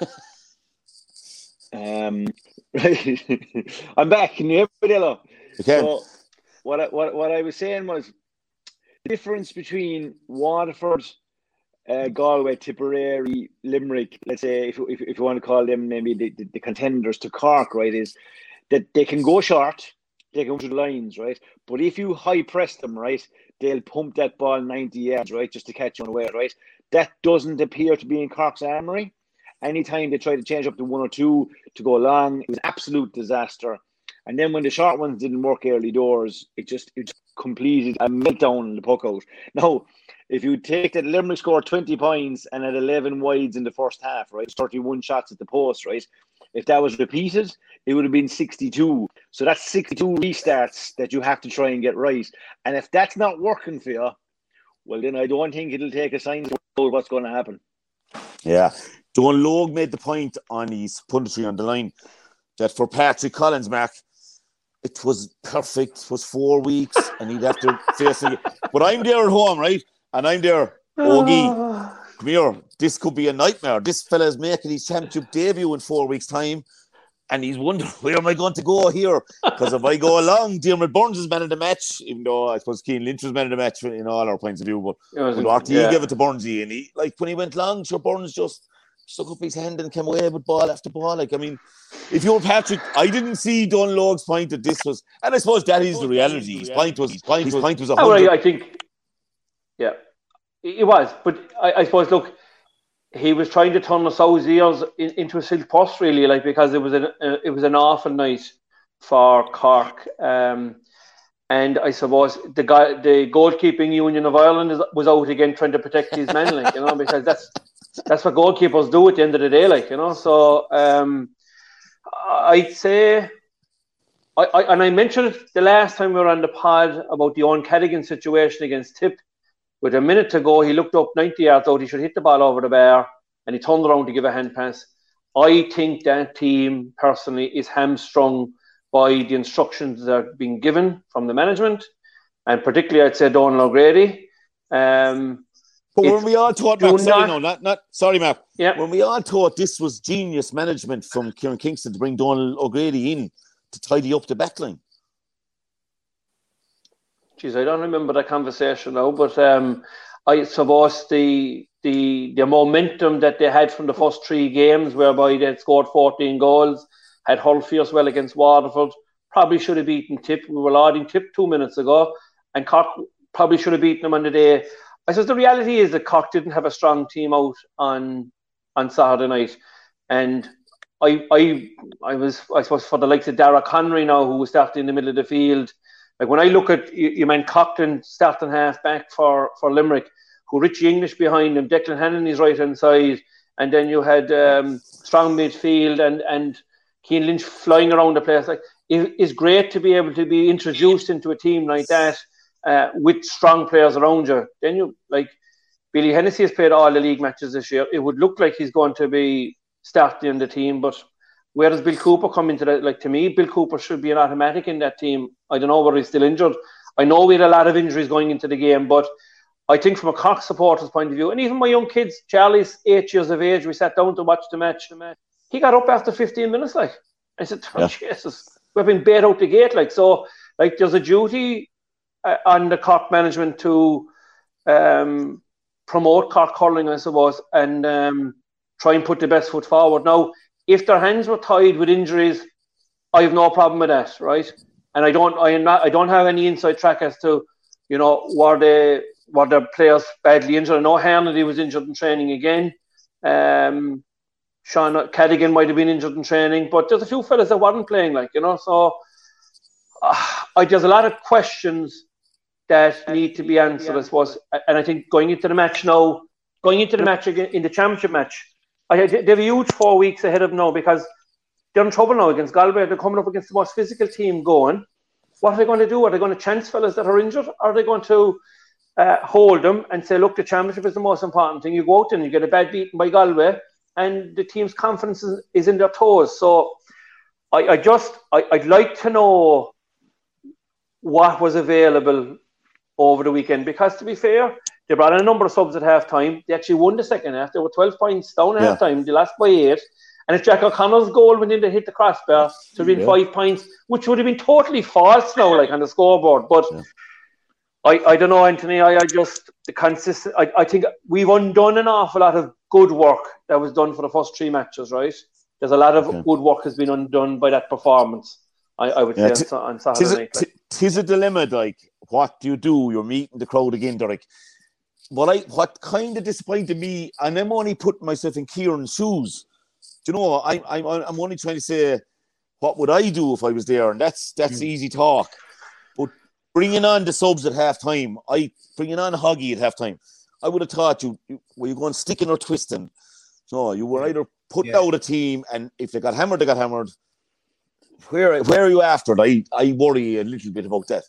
S6: Right. I'm back. Can you hear me, Delo? So what I was saying was the difference between Waterford, Galway, Tipperary, Limerick, let's say, if you want to call them maybe the contenders to Cork, right, is that they can go short, they can go to the lines, right? But if you high press them, right, they'll pump that ball 90 yards, right, just to catch you unaware, right? That doesn't appear to be in Cork's armoury. Anytime they try to change up to 1 or 2 to go long, it was an absolute disaster. And then when the short ones didn't work early doors, it just completed a meltdown in the puck out. Now, if you take that Limerick scored 20 points and had 11 wides in the first half, right, 31 shots at the post, right? If that was repeated, it would have been 62. So that's 62 restarts that you have to try and get right. And if that's not working for you, well, then I don't think it'll take a sign to know what's going to happen.
S5: Yeah. Don Logue made the point on his punditry on the line that for Patrick Collins, Mark, it was perfect. It was 4 weeks and he'd have to face it. But I'm there at home, right? And I'm there. Ogie, come here. This could be a nightmare. This fella's making his championship debut in 4 weeks' time. And he's wondering, where am I going to go here? Because if I go along, Diarmuid Burns is man of the match, even though I suppose Cian Lynch was man of the match in all our points of view. But RTE gave it to Burnsy. And he, like, when he went long, sure, Burns just stuck up his hand and came away with ball after ball. Like, I mean, if you're Patrick, I didn't see Don Logue's point that this was, and I suppose that is the reality. His point was 100.
S4: I think, yeah, it was. But I suppose, look, he was trying to turn the South's ears into a silk purse, really, like, because it was an awful night for Cork. And I suppose the goalkeeping union of Ireland was out again trying to protect his men, like, you know, because that's what goalkeepers do at the end of the day, like, you know. So I'd say, I mentioned it the last time we were on the pod about the Owen Cadigan situation against Tip. With a minute to go, he looked up 90 yards out. He should hit the ball over the bar, and he turned around to give a hand pass. I think that team, personally, is hamstrung by the instructions that are being given from the management, and particularly, I'd say, Donal O'Grady.
S5: But when we all thought, Mark, yeah. When we all thought this was genius management from Kieran Kingston to bring Donal O'Grady in to tidy up the backline.
S4: Jeez, I don't remember that conversation now, but I suppose the momentum that they had from the first 3 games, whereby they had scored 14 goals, had hull fierce well against Waterford, probably should have beaten Tip. We were lauding Tip 2 minutes ago, and Cork probably should have beaten them on the day. I suppose the reality is that Cork didn't have a strong team out on Saturday night, and I suppose for the likes of Dara Connery now, who was starting in the middle of the field. Like, when I look at you meant Cochran starting half back for Limerick, who Richie English behind him, Declan Hannon his right hand side, and then you had strong midfield and Cian Lynch flying around the place. Like, it's great to be able to be introduced into a team like that with strong players around you. Then you, like, Billy Hennessy has played all the league matches this year. It would look like he's going to be starting in the team, but where does Bill Cooper come into that? Like, to me, Bill Cooper should be an automatic in that team. I don't know whether he's still injured. I know we had a lot of injuries going into the game, but I think from a Cork supporter's point of view, and even my young kids, Charlie's 8 years of age, we sat down to watch the match. He got up after 15 minutes, like. I said, Jesus, we've been bait out the gate, like. So, like, there's a duty on the Cork management to promote Cork hurling, I suppose, and try and put the best foot forward. Now, if their hands were tied with injuries, I have no problem with that, right? And I don't have any inside track as to, you know, were the players badly injured. I know Hernady was injured in training again. Sean Cadigan might have been injured in training, but there's a few fellas that weren't playing, like, you know. So there's a lot of questions that need to be answered, I suppose. And I think going into the match again, in the championship match, they have a huge 4 weeks ahead of them now, because they're in trouble now against Galway. They're coming up against the most physical team going. What are they going to do? Are they going to chance fellas that are injured? Or are they going to hold them and say, look, the championship is the most important thing. You go out and you get a bad beaten by Galway, and the team's confidence is in their toes. So I'd like to know what was available over the weekend, because to be fair, they brought in a number of subs at half-time. They actually won the second half. They were 12 points down at half-time. They lost by 8. And if Jack O'Connell's goal went in to hit the crossbar to win 5 points, which would have been totally false now, like on the scoreboard. But I don't know, Anthony. I think we've undone an awful lot of good work that was done for the first 3 matches, right? There's a lot of good work has been undone by that performance, I would say, on Saturday night.
S5: Tis a dilemma, like, what do you do? You're meeting the crowd again, Derek. What kind of disappointed me, and I'm only putting myself in Kieran's shoes. Do you know, I'm only trying to say, what would I do if I was there? And that's easy talk. But bringing on the subs at half-time, bringing on Hoggy at half-time, I would have thought were you going sticking or twisting? So you were either putting out a team, and if they got hammered, they got hammered. Where are you after? I worry a little bit about that.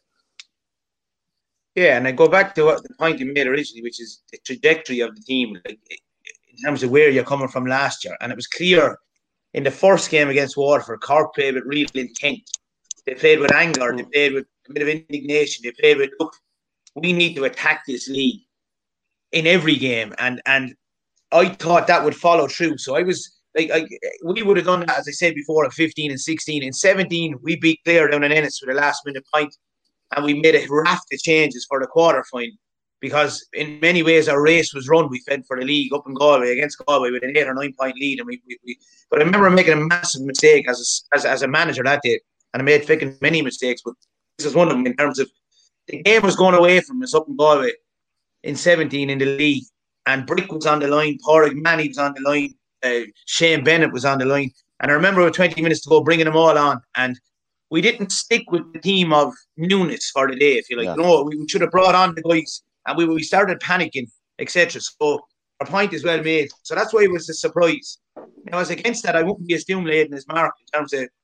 S7: Yeah, and I go back to the point you made originally, which is the trajectory of the team, like, in terms of where you're coming from last year. And it was clear in the first game against Waterford, Cork played with real intent. They played with anger. They played with a bit of indignation. They played with, look, we need to attack this league in every game. And I thought that would follow through. So I was like, we would have done that, as I said before, at 15 and 16. In 17, we beat Clare down in Ennis with a last-minute point. And we made a raft of changes for the quarter-final, because in many ways our race was run. We fed for the league up in Galway against Galway with an 8 or 9 point lead, and but I remember making a massive mistake as a manager that day, and I made fucking many mistakes, but this is one of them in terms of the game was going away from us up in Galway in 17 in the league, and Brick was on the line, Pádraig Manny was on the line, Shane Bennett was on the line, and I remember with 20 minutes to go bringing them all on, and we didn't stick with the team of newness for the day, if you like. No, we should have brought on the guys, and we started panicking, etc. So our point is well made. So that's why it was a surprise. Now, as against that, I wouldn't be as doom-laden as Mark in terms of,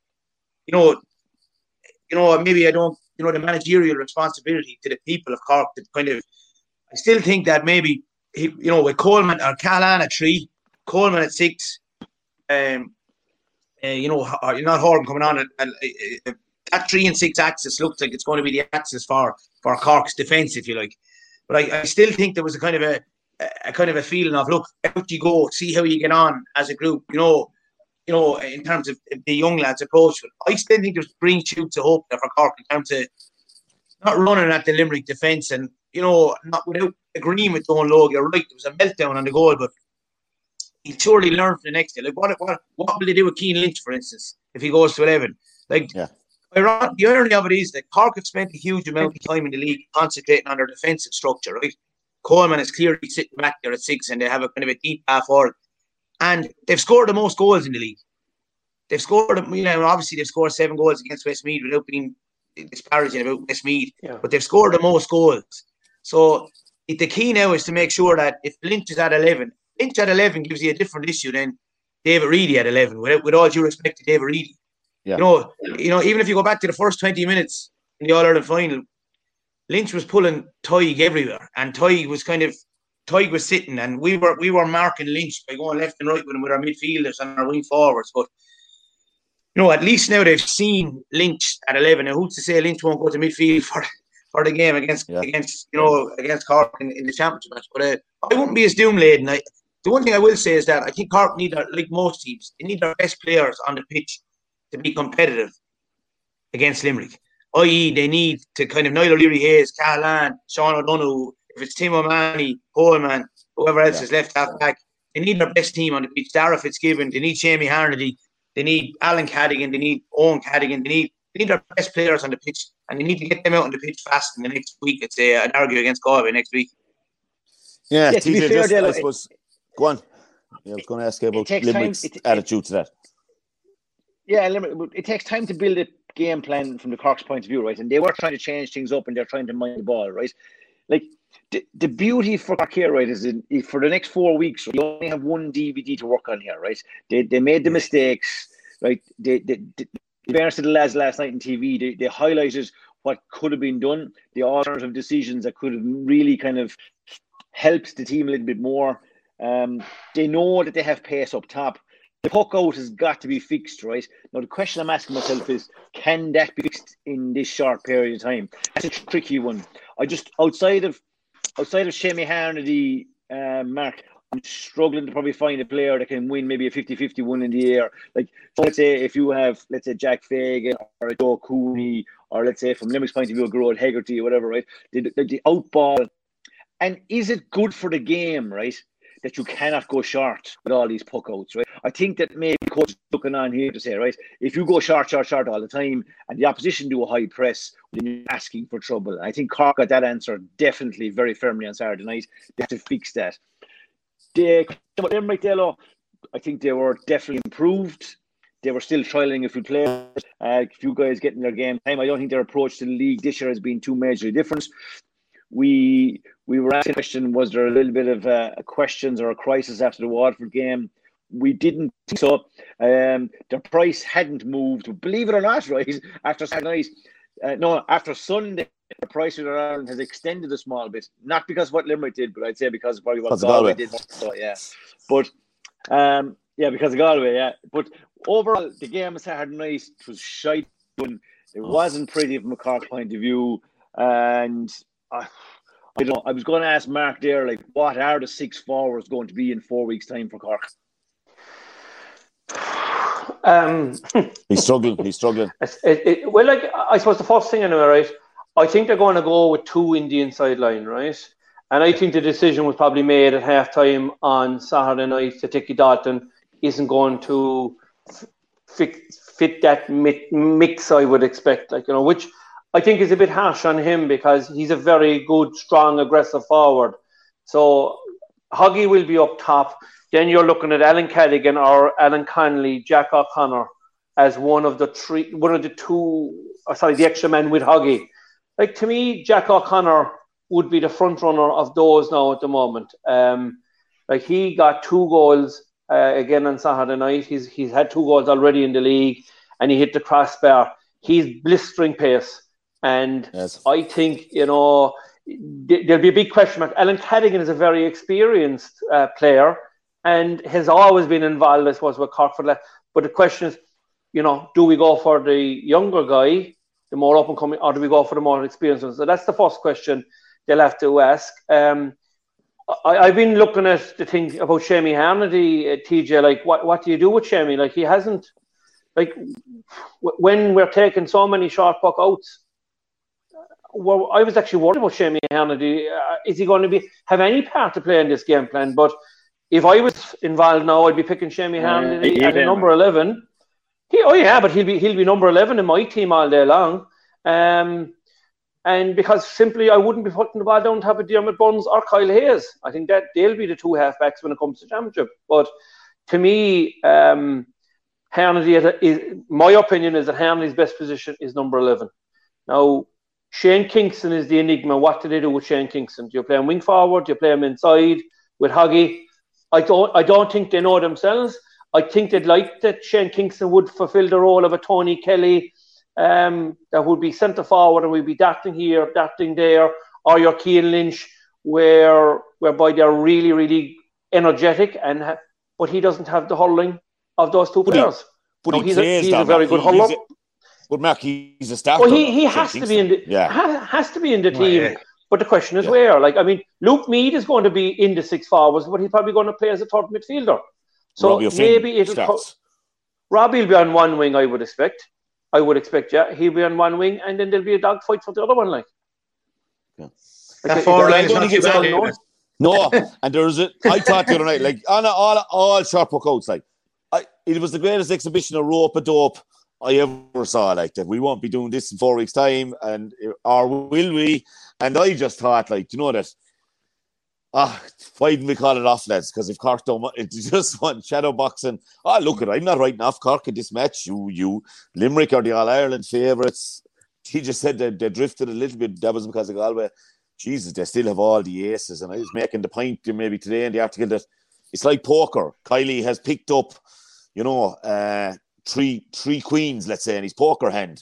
S7: maybe I don't, the managerial responsibility to the people of Cork to kind of, I still think that maybe, with Coleman or Callan at 3, Coleman at 6, you're not Horgan coming on, and that 3 and 6 axis looks like it's going to be the axis for Cork's defence, if you like. But I still think there was a kind of a feeling of, look, out you go, see how you get on as a group, in terms of the young lads' approach. I still think there's green shoots of hope there for Cork in terms of not running at the Limerick defence and, not without agreeing with Don Logue. You're right, there was a meltdown on the goal, but he'll surely learn for the next day. Like, what will they do with Cian Lynch, for instance, if he goes to 11? The irony of it is that Cork have spent a huge amount of time in the league concentrating on their defensive structure, right? Coleman is clearly sitting back there at 6, and they have a kind of a deep half forward. And they've scored the most goals in the league. They've scored, obviously they've scored 7 goals against Westmeath without being disparaging about Westmeath, but they've scored the most goals. So the key now is to make sure that if Lynch is at 11, Lynch at 11 gives you a different issue than David Reedy at 11, with all due respect to David Reedy. Yeah. Even if you go back to the first 20 minutes in the All-Ireland final, Lynch was pulling Toig everywhere, and Toig was sitting, and we were marking Lynch by going left and right with him with our midfielders and our wing forwards. But at least now they've seen Lynch at 11. Now, who's to say Lynch won't go to midfield for the game against Cork in the championship match? But I wouldn't be as doom-laden. The one thing I will say is that I think Cork need, like most teams, they need their best players on the pitch to be competitive against Limerick. I.e., they need to kind of Niall O'Leary-Hayes, Callan, Sean O'Donoghue, if it's Tim O'Mahony, Coleman, whoever else is left half back, they need their best team on the pitch. Dara Fitzgibbon, they need Shamie Harnedy, they need Alan Cadigan, they need Owen Cadigan, they need their best players on the pitch, and they need to get them out on the pitch fast in the next week. I'd say I'd argue against Galway next week.
S5: Yeah, to be fair, Dale, I suppose. Go on. I was going to ask you about Limerick's attitude to that.
S6: Yeah, it takes time to build a game plan from the Cork's point of view, right? And they were trying to change things up, and they're trying to mind the ball, right? Like, the beauty for Cork here, right, is for the next 4 weeks, you only have one DVD to work on here, right? They made the mistakes, right? They fairness to the lads last night on TV, they highlighted what could have been done, the alternative decisions that could have really kind of helped the team a little bit more. They know that they have pace up top. The puck out has got to be fixed, right? Now, the question I'm asking myself is, can that be fixed in this short period of time? That's a tricky one. Outside of Shemi Harnedy, Mark, I'm struggling to probably find a player that can win maybe a 50-50 one in the air. Like, so let's say if you have, let's say, Jack Fagan or a Joe Cooney, or let's say from Limerick's point of view, a Gerard Hegarty or whatever, right? The outball. And is it good for the game, right, that you cannot go short with all these puck outs, right? I think that maybe coach is looking on here to say, right, if you go short all the time and the opposition do a high press, then you're asking for trouble. I think Cork got that answer definitely very firmly on Saturday night. They have to fix that. Limerick, I think they were definitely improved. They were still trialling a few players, a few guys getting their game time. I don't think their approach to the league this year has been too majorly different. We were asking a question, was there a little bit of a questions or a crisis after the Waterford game? We didn't think so. The price hadn't moved, believe it or not, right? After Saturday night, after Sunday, the price of Ireland has extended a small bit. Not because of what Limerick did, but I'd say because of probably what Galway did. So, yeah. But, because of Galway, yeah. But overall, the game of Saturday night was shite. It wasn't pretty from a Cork point of view. And I was going to ask Mark there, like, what are the 6 forwards going to be in 4 weeks' time for Cork?
S5: He's struggling.
S4: Well, like, I suppose the first thing anyway, right? I think they're going to go with 2 in the inside line, right? And I think the decision was probably made at halftime on Saturday night that Dickie Dalton isn't going to fit that mix, I would expect, which I think is a bit harsh on him because he's a very good, strong, aggressive forward. So Huggy will be up top. Then you're looking at Alan Cadigan or Alan Connolly, Jack O'Connor as the extra man with Huggy. Like, to me, Jack O'Connor would be the front runner of those now at the moment. He got 2 goals again on Saturday night. He's had 2 goals already in the league, and he hit the crossbar. He's blistering pace, and yes. I think there'll be a big question mark. Alan Cadigan is a very experienced player, and has always been involved, I suppose, with Cork for that. But the question is, do we go for the younger guy, the more up and coming, or do we go for the more experienced one? So that's the first question they'll have to ask. I've been looking at the thing about Shemi Harnedy, TJ. Like, what do you do with Shemi? Like, he hasn't, when we're taking so many short puck outs. Well, I was actually worried about Shemi Harnedy. Is he going to have any part to play in this game plan? But if I was involved now, I'd be picking Shemi Harnedy at number 11. But he'll be number 11 in my team all day long. And because simply I wouldn't be putting the ball down top of Diarmaid Burns or Kyle Hayes. I think that they'll be the 2 halfbacks when it comes to championship. But to me, Harnedy, my opinion is that Harnedy's best position is number 11. Now, Shane Kingston is the enigma. What do they do with Shane Kingston? Do you play him wing forward? Do you play him inside with Huggy? I don't think they know themselves. I think they'd like that Shane Kingston would fulfill the role of a Tony Kelly, that would be centre forward and we'd be darting here, darting there, or your Cian Lynch, whereby they're really, really energetic, but he doesn't have the hurling of those 2 players. He's a very good hurler.
S5: But Mark, he's a starter.
S4: Well, he has to be in the team. Yeah. But the question is where? Luke Meade is going to be in the 6 forwards, but he's probably going to play as a third midfielder. So maybe Robbie will be on one wing, I would expect. Yeah. He'll be on one wing, and then there'll be a dogfight for the other one,
S7: Yeah. That forward line is not too bad.
S5: No, and I thought the other night, on all short puck outs, it was the greatest exhibition of rope-a-dope I ever saw. That we won't be doing this in 4 weeks' time, or will we? And I just thought, that. Why didn't we call it off, lads? Because if Cork don't, it's just one shadow boxing. Look, I'm not writing off Cork in this match. You Limerick are the All-Ireland favourites. He just said that they drifted a little bit. That was because of Galway. Jesus, they still have all the aces. And I was making the point maybe today in the article that it's like poker. Kylie has picked up, three queens, let's say, in his poker hand.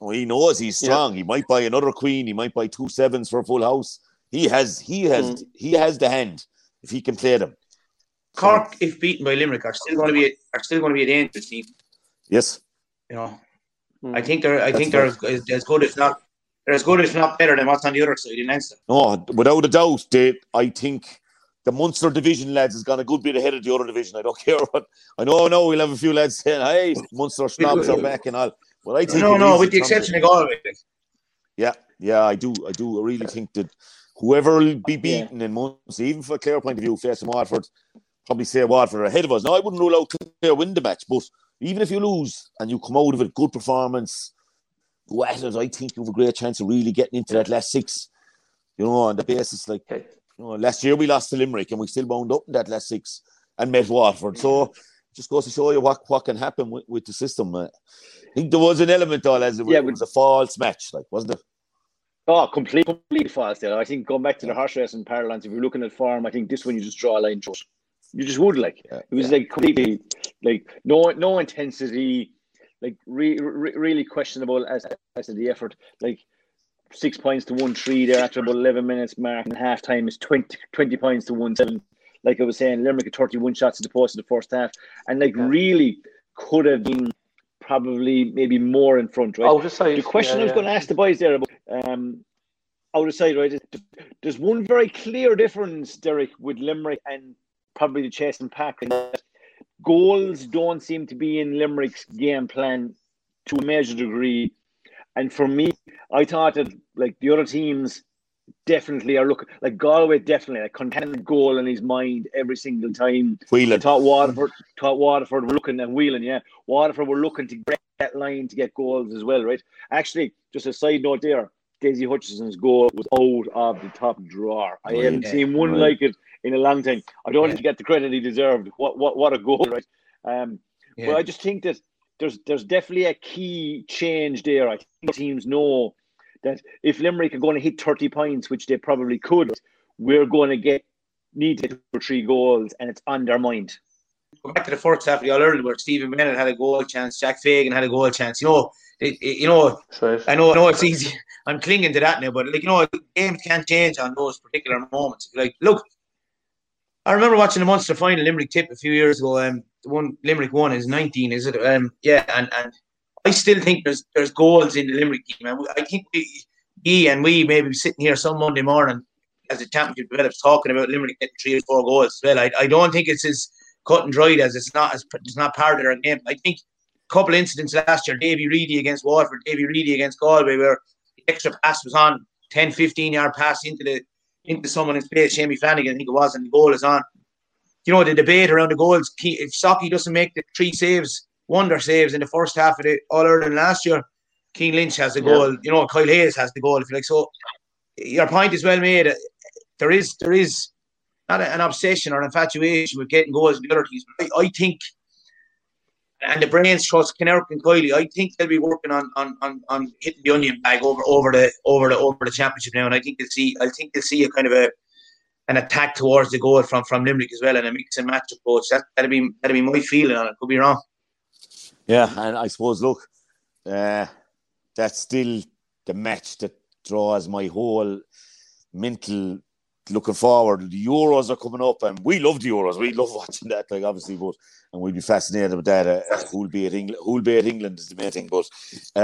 S5: Well, he knows he's strong. He might buy another queen. He might buy 2 7s for a full house. He has the hand if he can play them.
S7: Cork, if beaten by Limerick, are still going to be a dangerous team.
S5: Yes.
S7: You know, I think they're as good, if not better than what's on the other side in Leinster.
S5: No, without a doubt. I think the Munster division lads has gone a good bit ahead of the other division. I don't care what. I know now we'll have a few lads saying, "Hey, Munster snobs are back and all." Well, I think
S7: no, with the exception of Galway.
S5: Yeah, I do. I really think that whoever will be beaten in Munster, even from a Clare point of view, facing Waterford, probably say Waterford are ahead of us. Now, I wouldn't rule out Clare win the match, but even if you lose and you come out of it, good performance, go at it, I think you have a great chance of really getting into that last 6. You know, on the basis, like, you know, last year we lost to Limerick and we still wound up in that last 6 and met Waterford. So, just goes to show you what can happen with the system. I think there was an element, though, as it was a false match, like, wasn't it?
S6: Oh, completely false there. I think going back to the horse racing parlance, if you're looking at form, I think this one you just draw a line through it. You just would, like. It was like completely, like, no intensity, like really questionable as to the effort. Like 6 points to 1-3 there after about 11 minutes mark, and half time is 20 points to 1-7. Like I was saying, Limerick had 31 shots at the post in the first half, and like really could have been probably maybe more in front, right?
S4: Out of sight,
S6: the question I was going to ask the boys there about out of sight, right? There's one very clear difference, Derek, with Limerick and probably the Chase and Pack. Goals don't seem to be in Limerick's game plan to a major degree. And for me, I thought that like the other teams definitely are looking, like Galway definitely, like Concan goal in his mind every single time.
S5: Whelan.
S6: I thought Waterford were looking at Whelan, Waterford were looking to break that line to get goals as well, right? Actually, just a side note there, Daisy Hutchinson's goal was out of the top drawer. I haven't seen one like it in a long time. I don't want to get the credit he deserved. What a goal, right? But I just think that there's definitely a key change there. I think teams know that if Limerick are going to hit 30 points, which they probably could, we're going to need to get 2 or 3 goals, and it's on their mind.
S7: Go back to the first half of the All-Ireland where Stephen Bennett had a goal chance, Jack Fagan had a goal chance. You know, I know it's easy. I'm clinging to that now, but like, you know, games can't change on those particular moments. Like, look, I remember watching the Munster final Limerick Tip a few years ago. The one Limerick won is 19, is it? And I still think there's goals in the Limerick game. And I think we may be sitting here some Monday morning as the championship develops talking about Limerick getting 3 or 4 goals as well. I don't think it's as cut and dried as it's not part of their game. I think a couple of incidents last year, Davy Reedy against Waterford, Davy Reedy against Galway, where the extra pass was on, 10-15 yard pass into someone in space, Shamie Flanagan, I think it was, and the goal is on. You know, the debate around the goals, if Socky doesn't make the 3 wonder saves in the first half of the All-Ireland last year, Keane Lynch has the goal, you know, Kyle Hayes has the goal, if you like. So your point is well made. There is not an obsession or an infatuation with getting goals in the other teams. But I think, and the brains trust Kinnerk and Kiley, I think they'll be working on hitting the onion bag over the championship now, and I think they'll see a kind of an attack towards the goal from Limerick as well, and a mix and match approach. That'll be my feeling on it. Could be wrong.
S5: Yeah, and I suppose, look, that's still the match that draws my whole mental looking forward. The Euros are coming up, and we love the Euros. We love watching that, like, obviously, and we'll be fascinated with that. Who'll be at England is the main thing. But,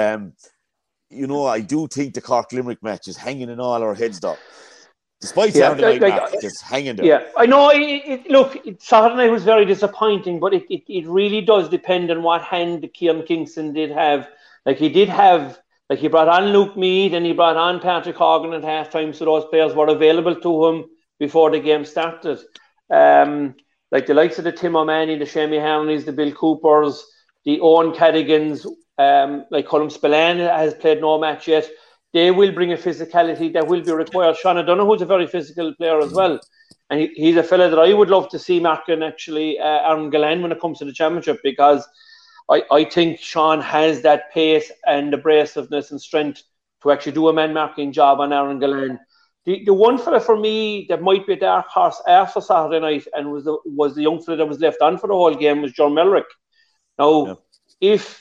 S5: you know, I do think the Cork-Limerick match is hanging in all our heads, though. Despite sounding like that, it's hanging there.
S4: Yeah, I know. Look, Saturday night was very disappointing, but it really does depend on what hand Kieran Kingston did have. Like, he brought on Luke Meade and he brought on Patrick Horgan at halftime, so those players were available to him before the game started. Like the likes of the Tim O'Mahony, the Shamie Harneys, the Bill Coopers, the Owen Cadigans, like Colm Spillane has played no match yet. They will bring a physicality that will be required. Sean O'Donoghue is a very physical player as well. And he's a fella that I would love to see marking actually Aaron Gillane when it comes to the championship, because I think Sean has that pace and abrasiveness and strength to actually do a man-marking job on Aaron Gillane. The one fella for me that might be a dark horse after Saturday night and was the young fella that was left on for the whole game was John Melrick. Now, if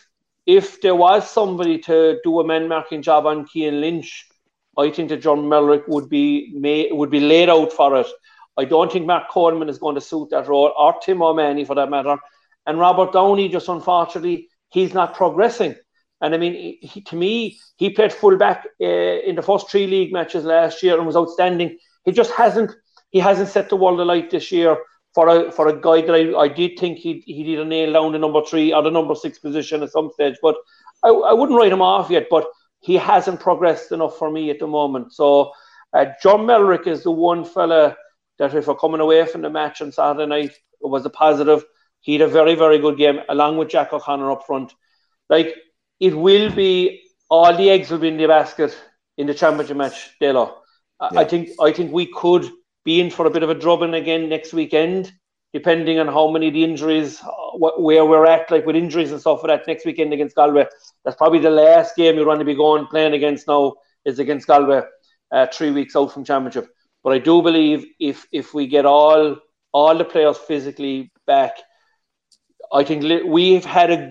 S4: if there was somebody to do a man-marking job on Cian Lynch, I think that John Mellerick would be laid out for it. I don't think Mark Coleman is going to suit that role, or Tim O'Mahony for that matter. And Robert Downey, just unfortunately, he's not progressing. And I mean, to me, he played fullback in the first 3 league matches last year and was outstanding. He just hasn't set the world alight this year for a guy that I did think he'd either nail down the number 3 or the number 6 position at some stage. But I wouldn't write him off yet, but he hasn't progressed enough for me at the moment. So John Mellerick is the one fella that, if we're coming away from the match on Saturday night, it was a positive. He had a very, very good game, along with Jack O'Connor up front. Like, it will be, all the eggs will be in the basket in the championship match, Delo. Yeah. I think we could be in for a bit of a drubbing again next weekend, depending on how many of the injuries, where we're at, like with injuries and stuff for that next weekend against Galway. That's probably the last game you're going to be playing against now, is against Galway, 3 weeks out from championship. But I do believe if we get all the players physically back, I think we've had a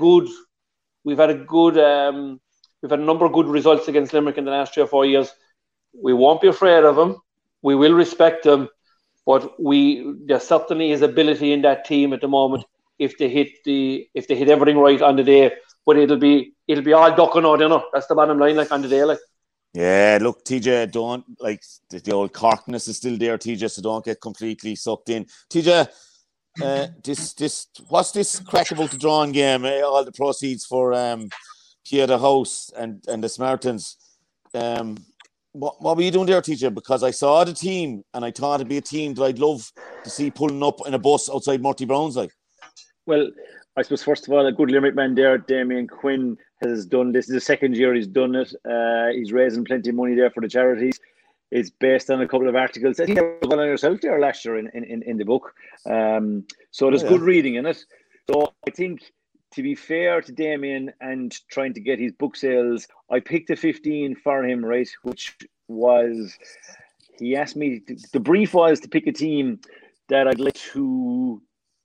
S4: number of good results against Limerick in the last 3 or 4 years. We won't be afraid of them. We will respect them, but there certainly is ability in that team at the moment if they hit everything right on the day. But it'll be all ducking out, you know. That's the bottom line, like, on the day, like.
S5: Yeah, look, TJ, don't, like, the old Corkness is still there, TJ, so don't get completely sucked in. TJ, what's this crack about the drawing game? All the proceeds for Kia the House and the Smartans. What were you doing there, TJ? Because I saw the team and I thought it'd be a team that I'd love to see pulling up in a bus outside Murty Brown's, like.
S6: Well, I suppose, first of all, a good Limerick man there, Damien Quinn, has done this. This is the second year he's done it. He's raising plenty of money there for the charities. It's based on a couple of articles. I think you were on yourself there last year in the book. So there's good reading in it. So I think, to be fair to Damien and trying to get his book sales, I picked a 15 for him, right? Which was, he asked me, the brief was to pick a team that I'd like to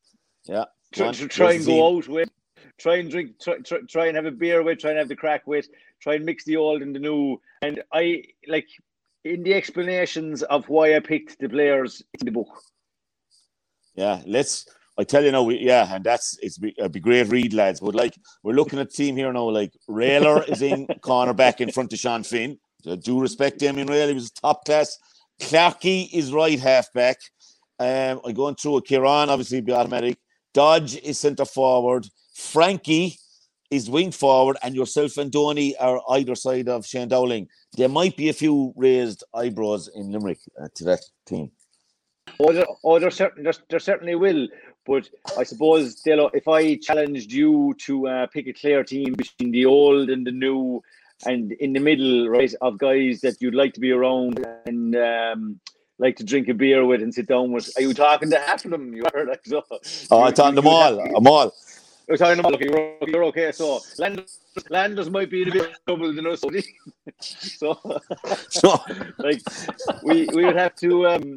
S6: try and go out with, try and drink, try and have a beer with, try and have the crack with, try and mix the old and the new. And I, like, in the explanations of why I picked the players in the book. Yeah,
S5: I tell you now, and it'd be great read, lads. But, like, we're looking at the team here now, like, Rayler is in cornerback in front of Sean Finn. So, due respect to him, he was top class. Clarkey is right halfback. I'm going through it. Kieran, obviously, be automatic. Dodge is centre forward. Frankie is wing forward, and yourself and Donny are either side of Shane Dowling. There might be a few raised eyebrows in Limerick to that team.
S6: There certainly will. But I suppose, Delo, if I challenged you to pick a clear team between the old and the new, and in the middle, right, of guys that you'd like to be around and like to drink a beer with and sit down with, are you talking to half of them? You are, like, so.
S5: I'm talking them all. I'm all.
S6: You're talking them all. Okay, you're okay. So Landers might be in a bit of trouble, you know. So like we would have to.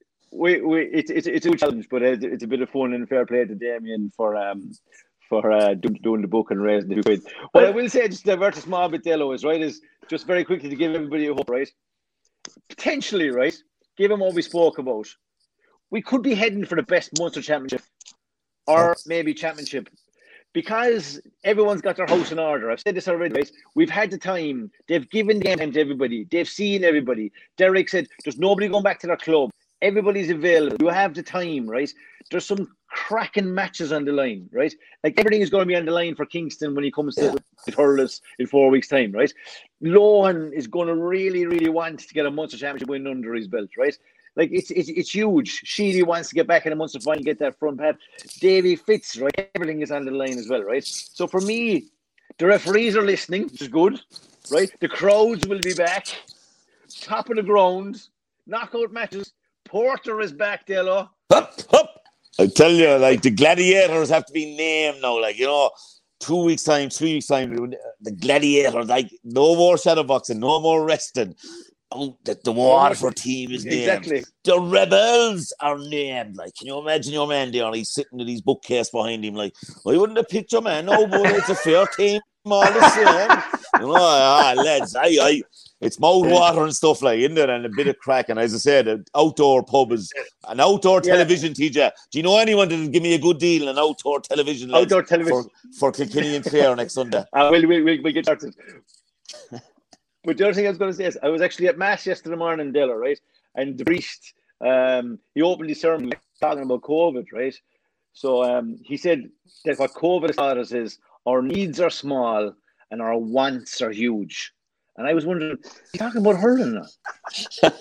S6: It's a challenge, but it's a bit of fun and fair play to Damien for doing the book and raising the quid. What I will say, just to divert a small bit, Delo, is just very quickly to give everybody a hope, right? Potentially, right? Given what we spoke about, we could be heading for the best Munster Championship, or maybe Championship, because everyone's got their house in order. I've said this already, right? We've had the time. They've given the game time to everybody. They've seen everybody. Derek said there's nobody going back to their club. Everybody's available. You have the time, right? There's some cracking matches on the line, right? Like, everything is going to be on the line for Kingston when he comes to hurlers in 4 weeks' time, right? Lohan is going to really, really want to get a Munster Championship win under his belt, right? Like, it's huge. Sheedy wants to get back in the Munster final, get that front pad. Davy Fitz, right? Everything is on the line as well, right? So for me, the referees are listening, which is good, right? The crowds will be back. Top of the ground. Knockout matches. Porter is back, Delo.
S5: Hup. I tell you, like, the gladiators have to be named now. Like, 2 weeks' time, 3 weeks' time, the gladiators, like, no more shadow boxing, no more resting. that the Waterford team is named.
S6: Exactly.
S5: The Rebels are named. Like, can you imagine your man there? He's sitting with his bookcase behind him. Like, I wouldn't have picked your man. No, but it's a fair team all the same. Lads, it's mouth water and stuff like, isn't it? And a bit of crack. And as I said, an outdoor pub is an outdoor television, TJ. Do you know anyone that will give me a good deal an outdoor television?
S6: Outdoor television
S5: for Kilkenny and Clare next Sunday.
S6: We'll get started. But the other thing I was going to say is I was actually at Mass yesterday morning, Della, right? And the priest, he opened his sermon talking about COVID, right? So he said that what COVID has taught us is our needs are small and our wants are huge. And I was wondering, he's talking about hurling now.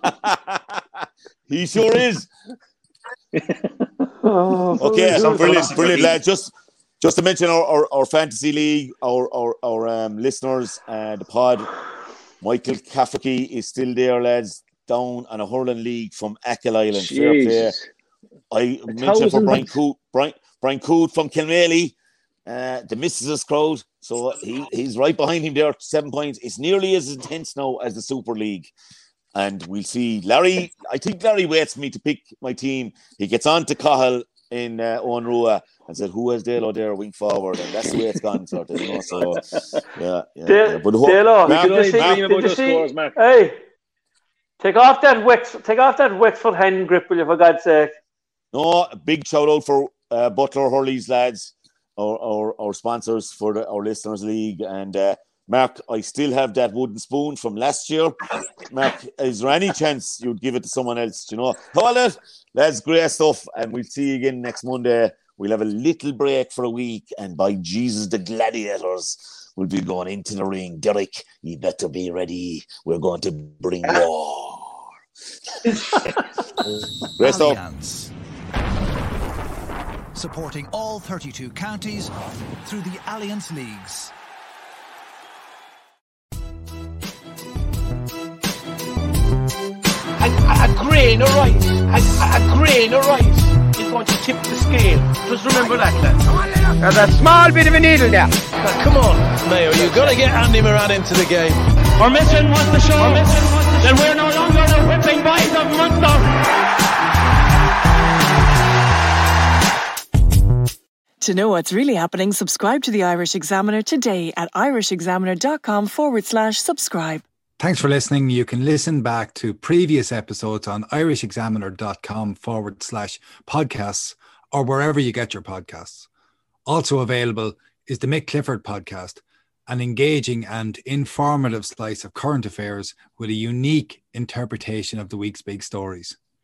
S5: He sure is. Okay, brilliant, lads. Just to mention our fantasy league, our listeners, the pod, Michael Cafferty is still there, lads, down on a hurling league from Achill Island. Fair play. I mentioned for Brian Coote from Kilmaley, the Mrs. crowd. So he's right behind him there, 7 points. It's nearly as intense now as the Super League. And we'll see. Larry, I think Larry waits for me to pick my team. He gets on to Cahill in Owen Rua and said, who has Dalo there wing forward? And that's the way it's gone, sort of, you know. So, yeah. But
S4: Dalo, hey, take off that Wexford hen grip, will you, for God's sake?
S5: No, a big shout out for Butler Hurley's lads, our sponsors for our listeners league. And Mark, I still have that wooden spoon from last year. Mark, is there any chance you'd give it to someone else? Do you know? Hold it. That's great stuff. And we'll see you again next Monday. We'll have a little break for a week. And by Jesus, the Gladiators will be going into the ring. Derek, you better be ready. We're going to bring war. Great stuff.
S1: Supporting all 32 counties through the Alliance Leagues.
S2: A grain of rice, a grain of rice is going to tip the scale. Just remember that, lads.
S3: There's a small bit of a needle there.
S2: Now, come on, Mayo, you've got to get Andy Moran into the game. Our mission was to show that we're no longer the whipping boys of Munster.
S8: To know what's really happening, subscribe to the Irish Examiner today at irishexaminer.com/subscribe.
S9: Thanks for listening. You can listen back to previous episodes on irishexaminer.com/podcasts or wherever you get your podcasts. Also available is the Mick Clifford podcast, an engaging and informative slice of current affairs with a unique interpretation of the week's big stories.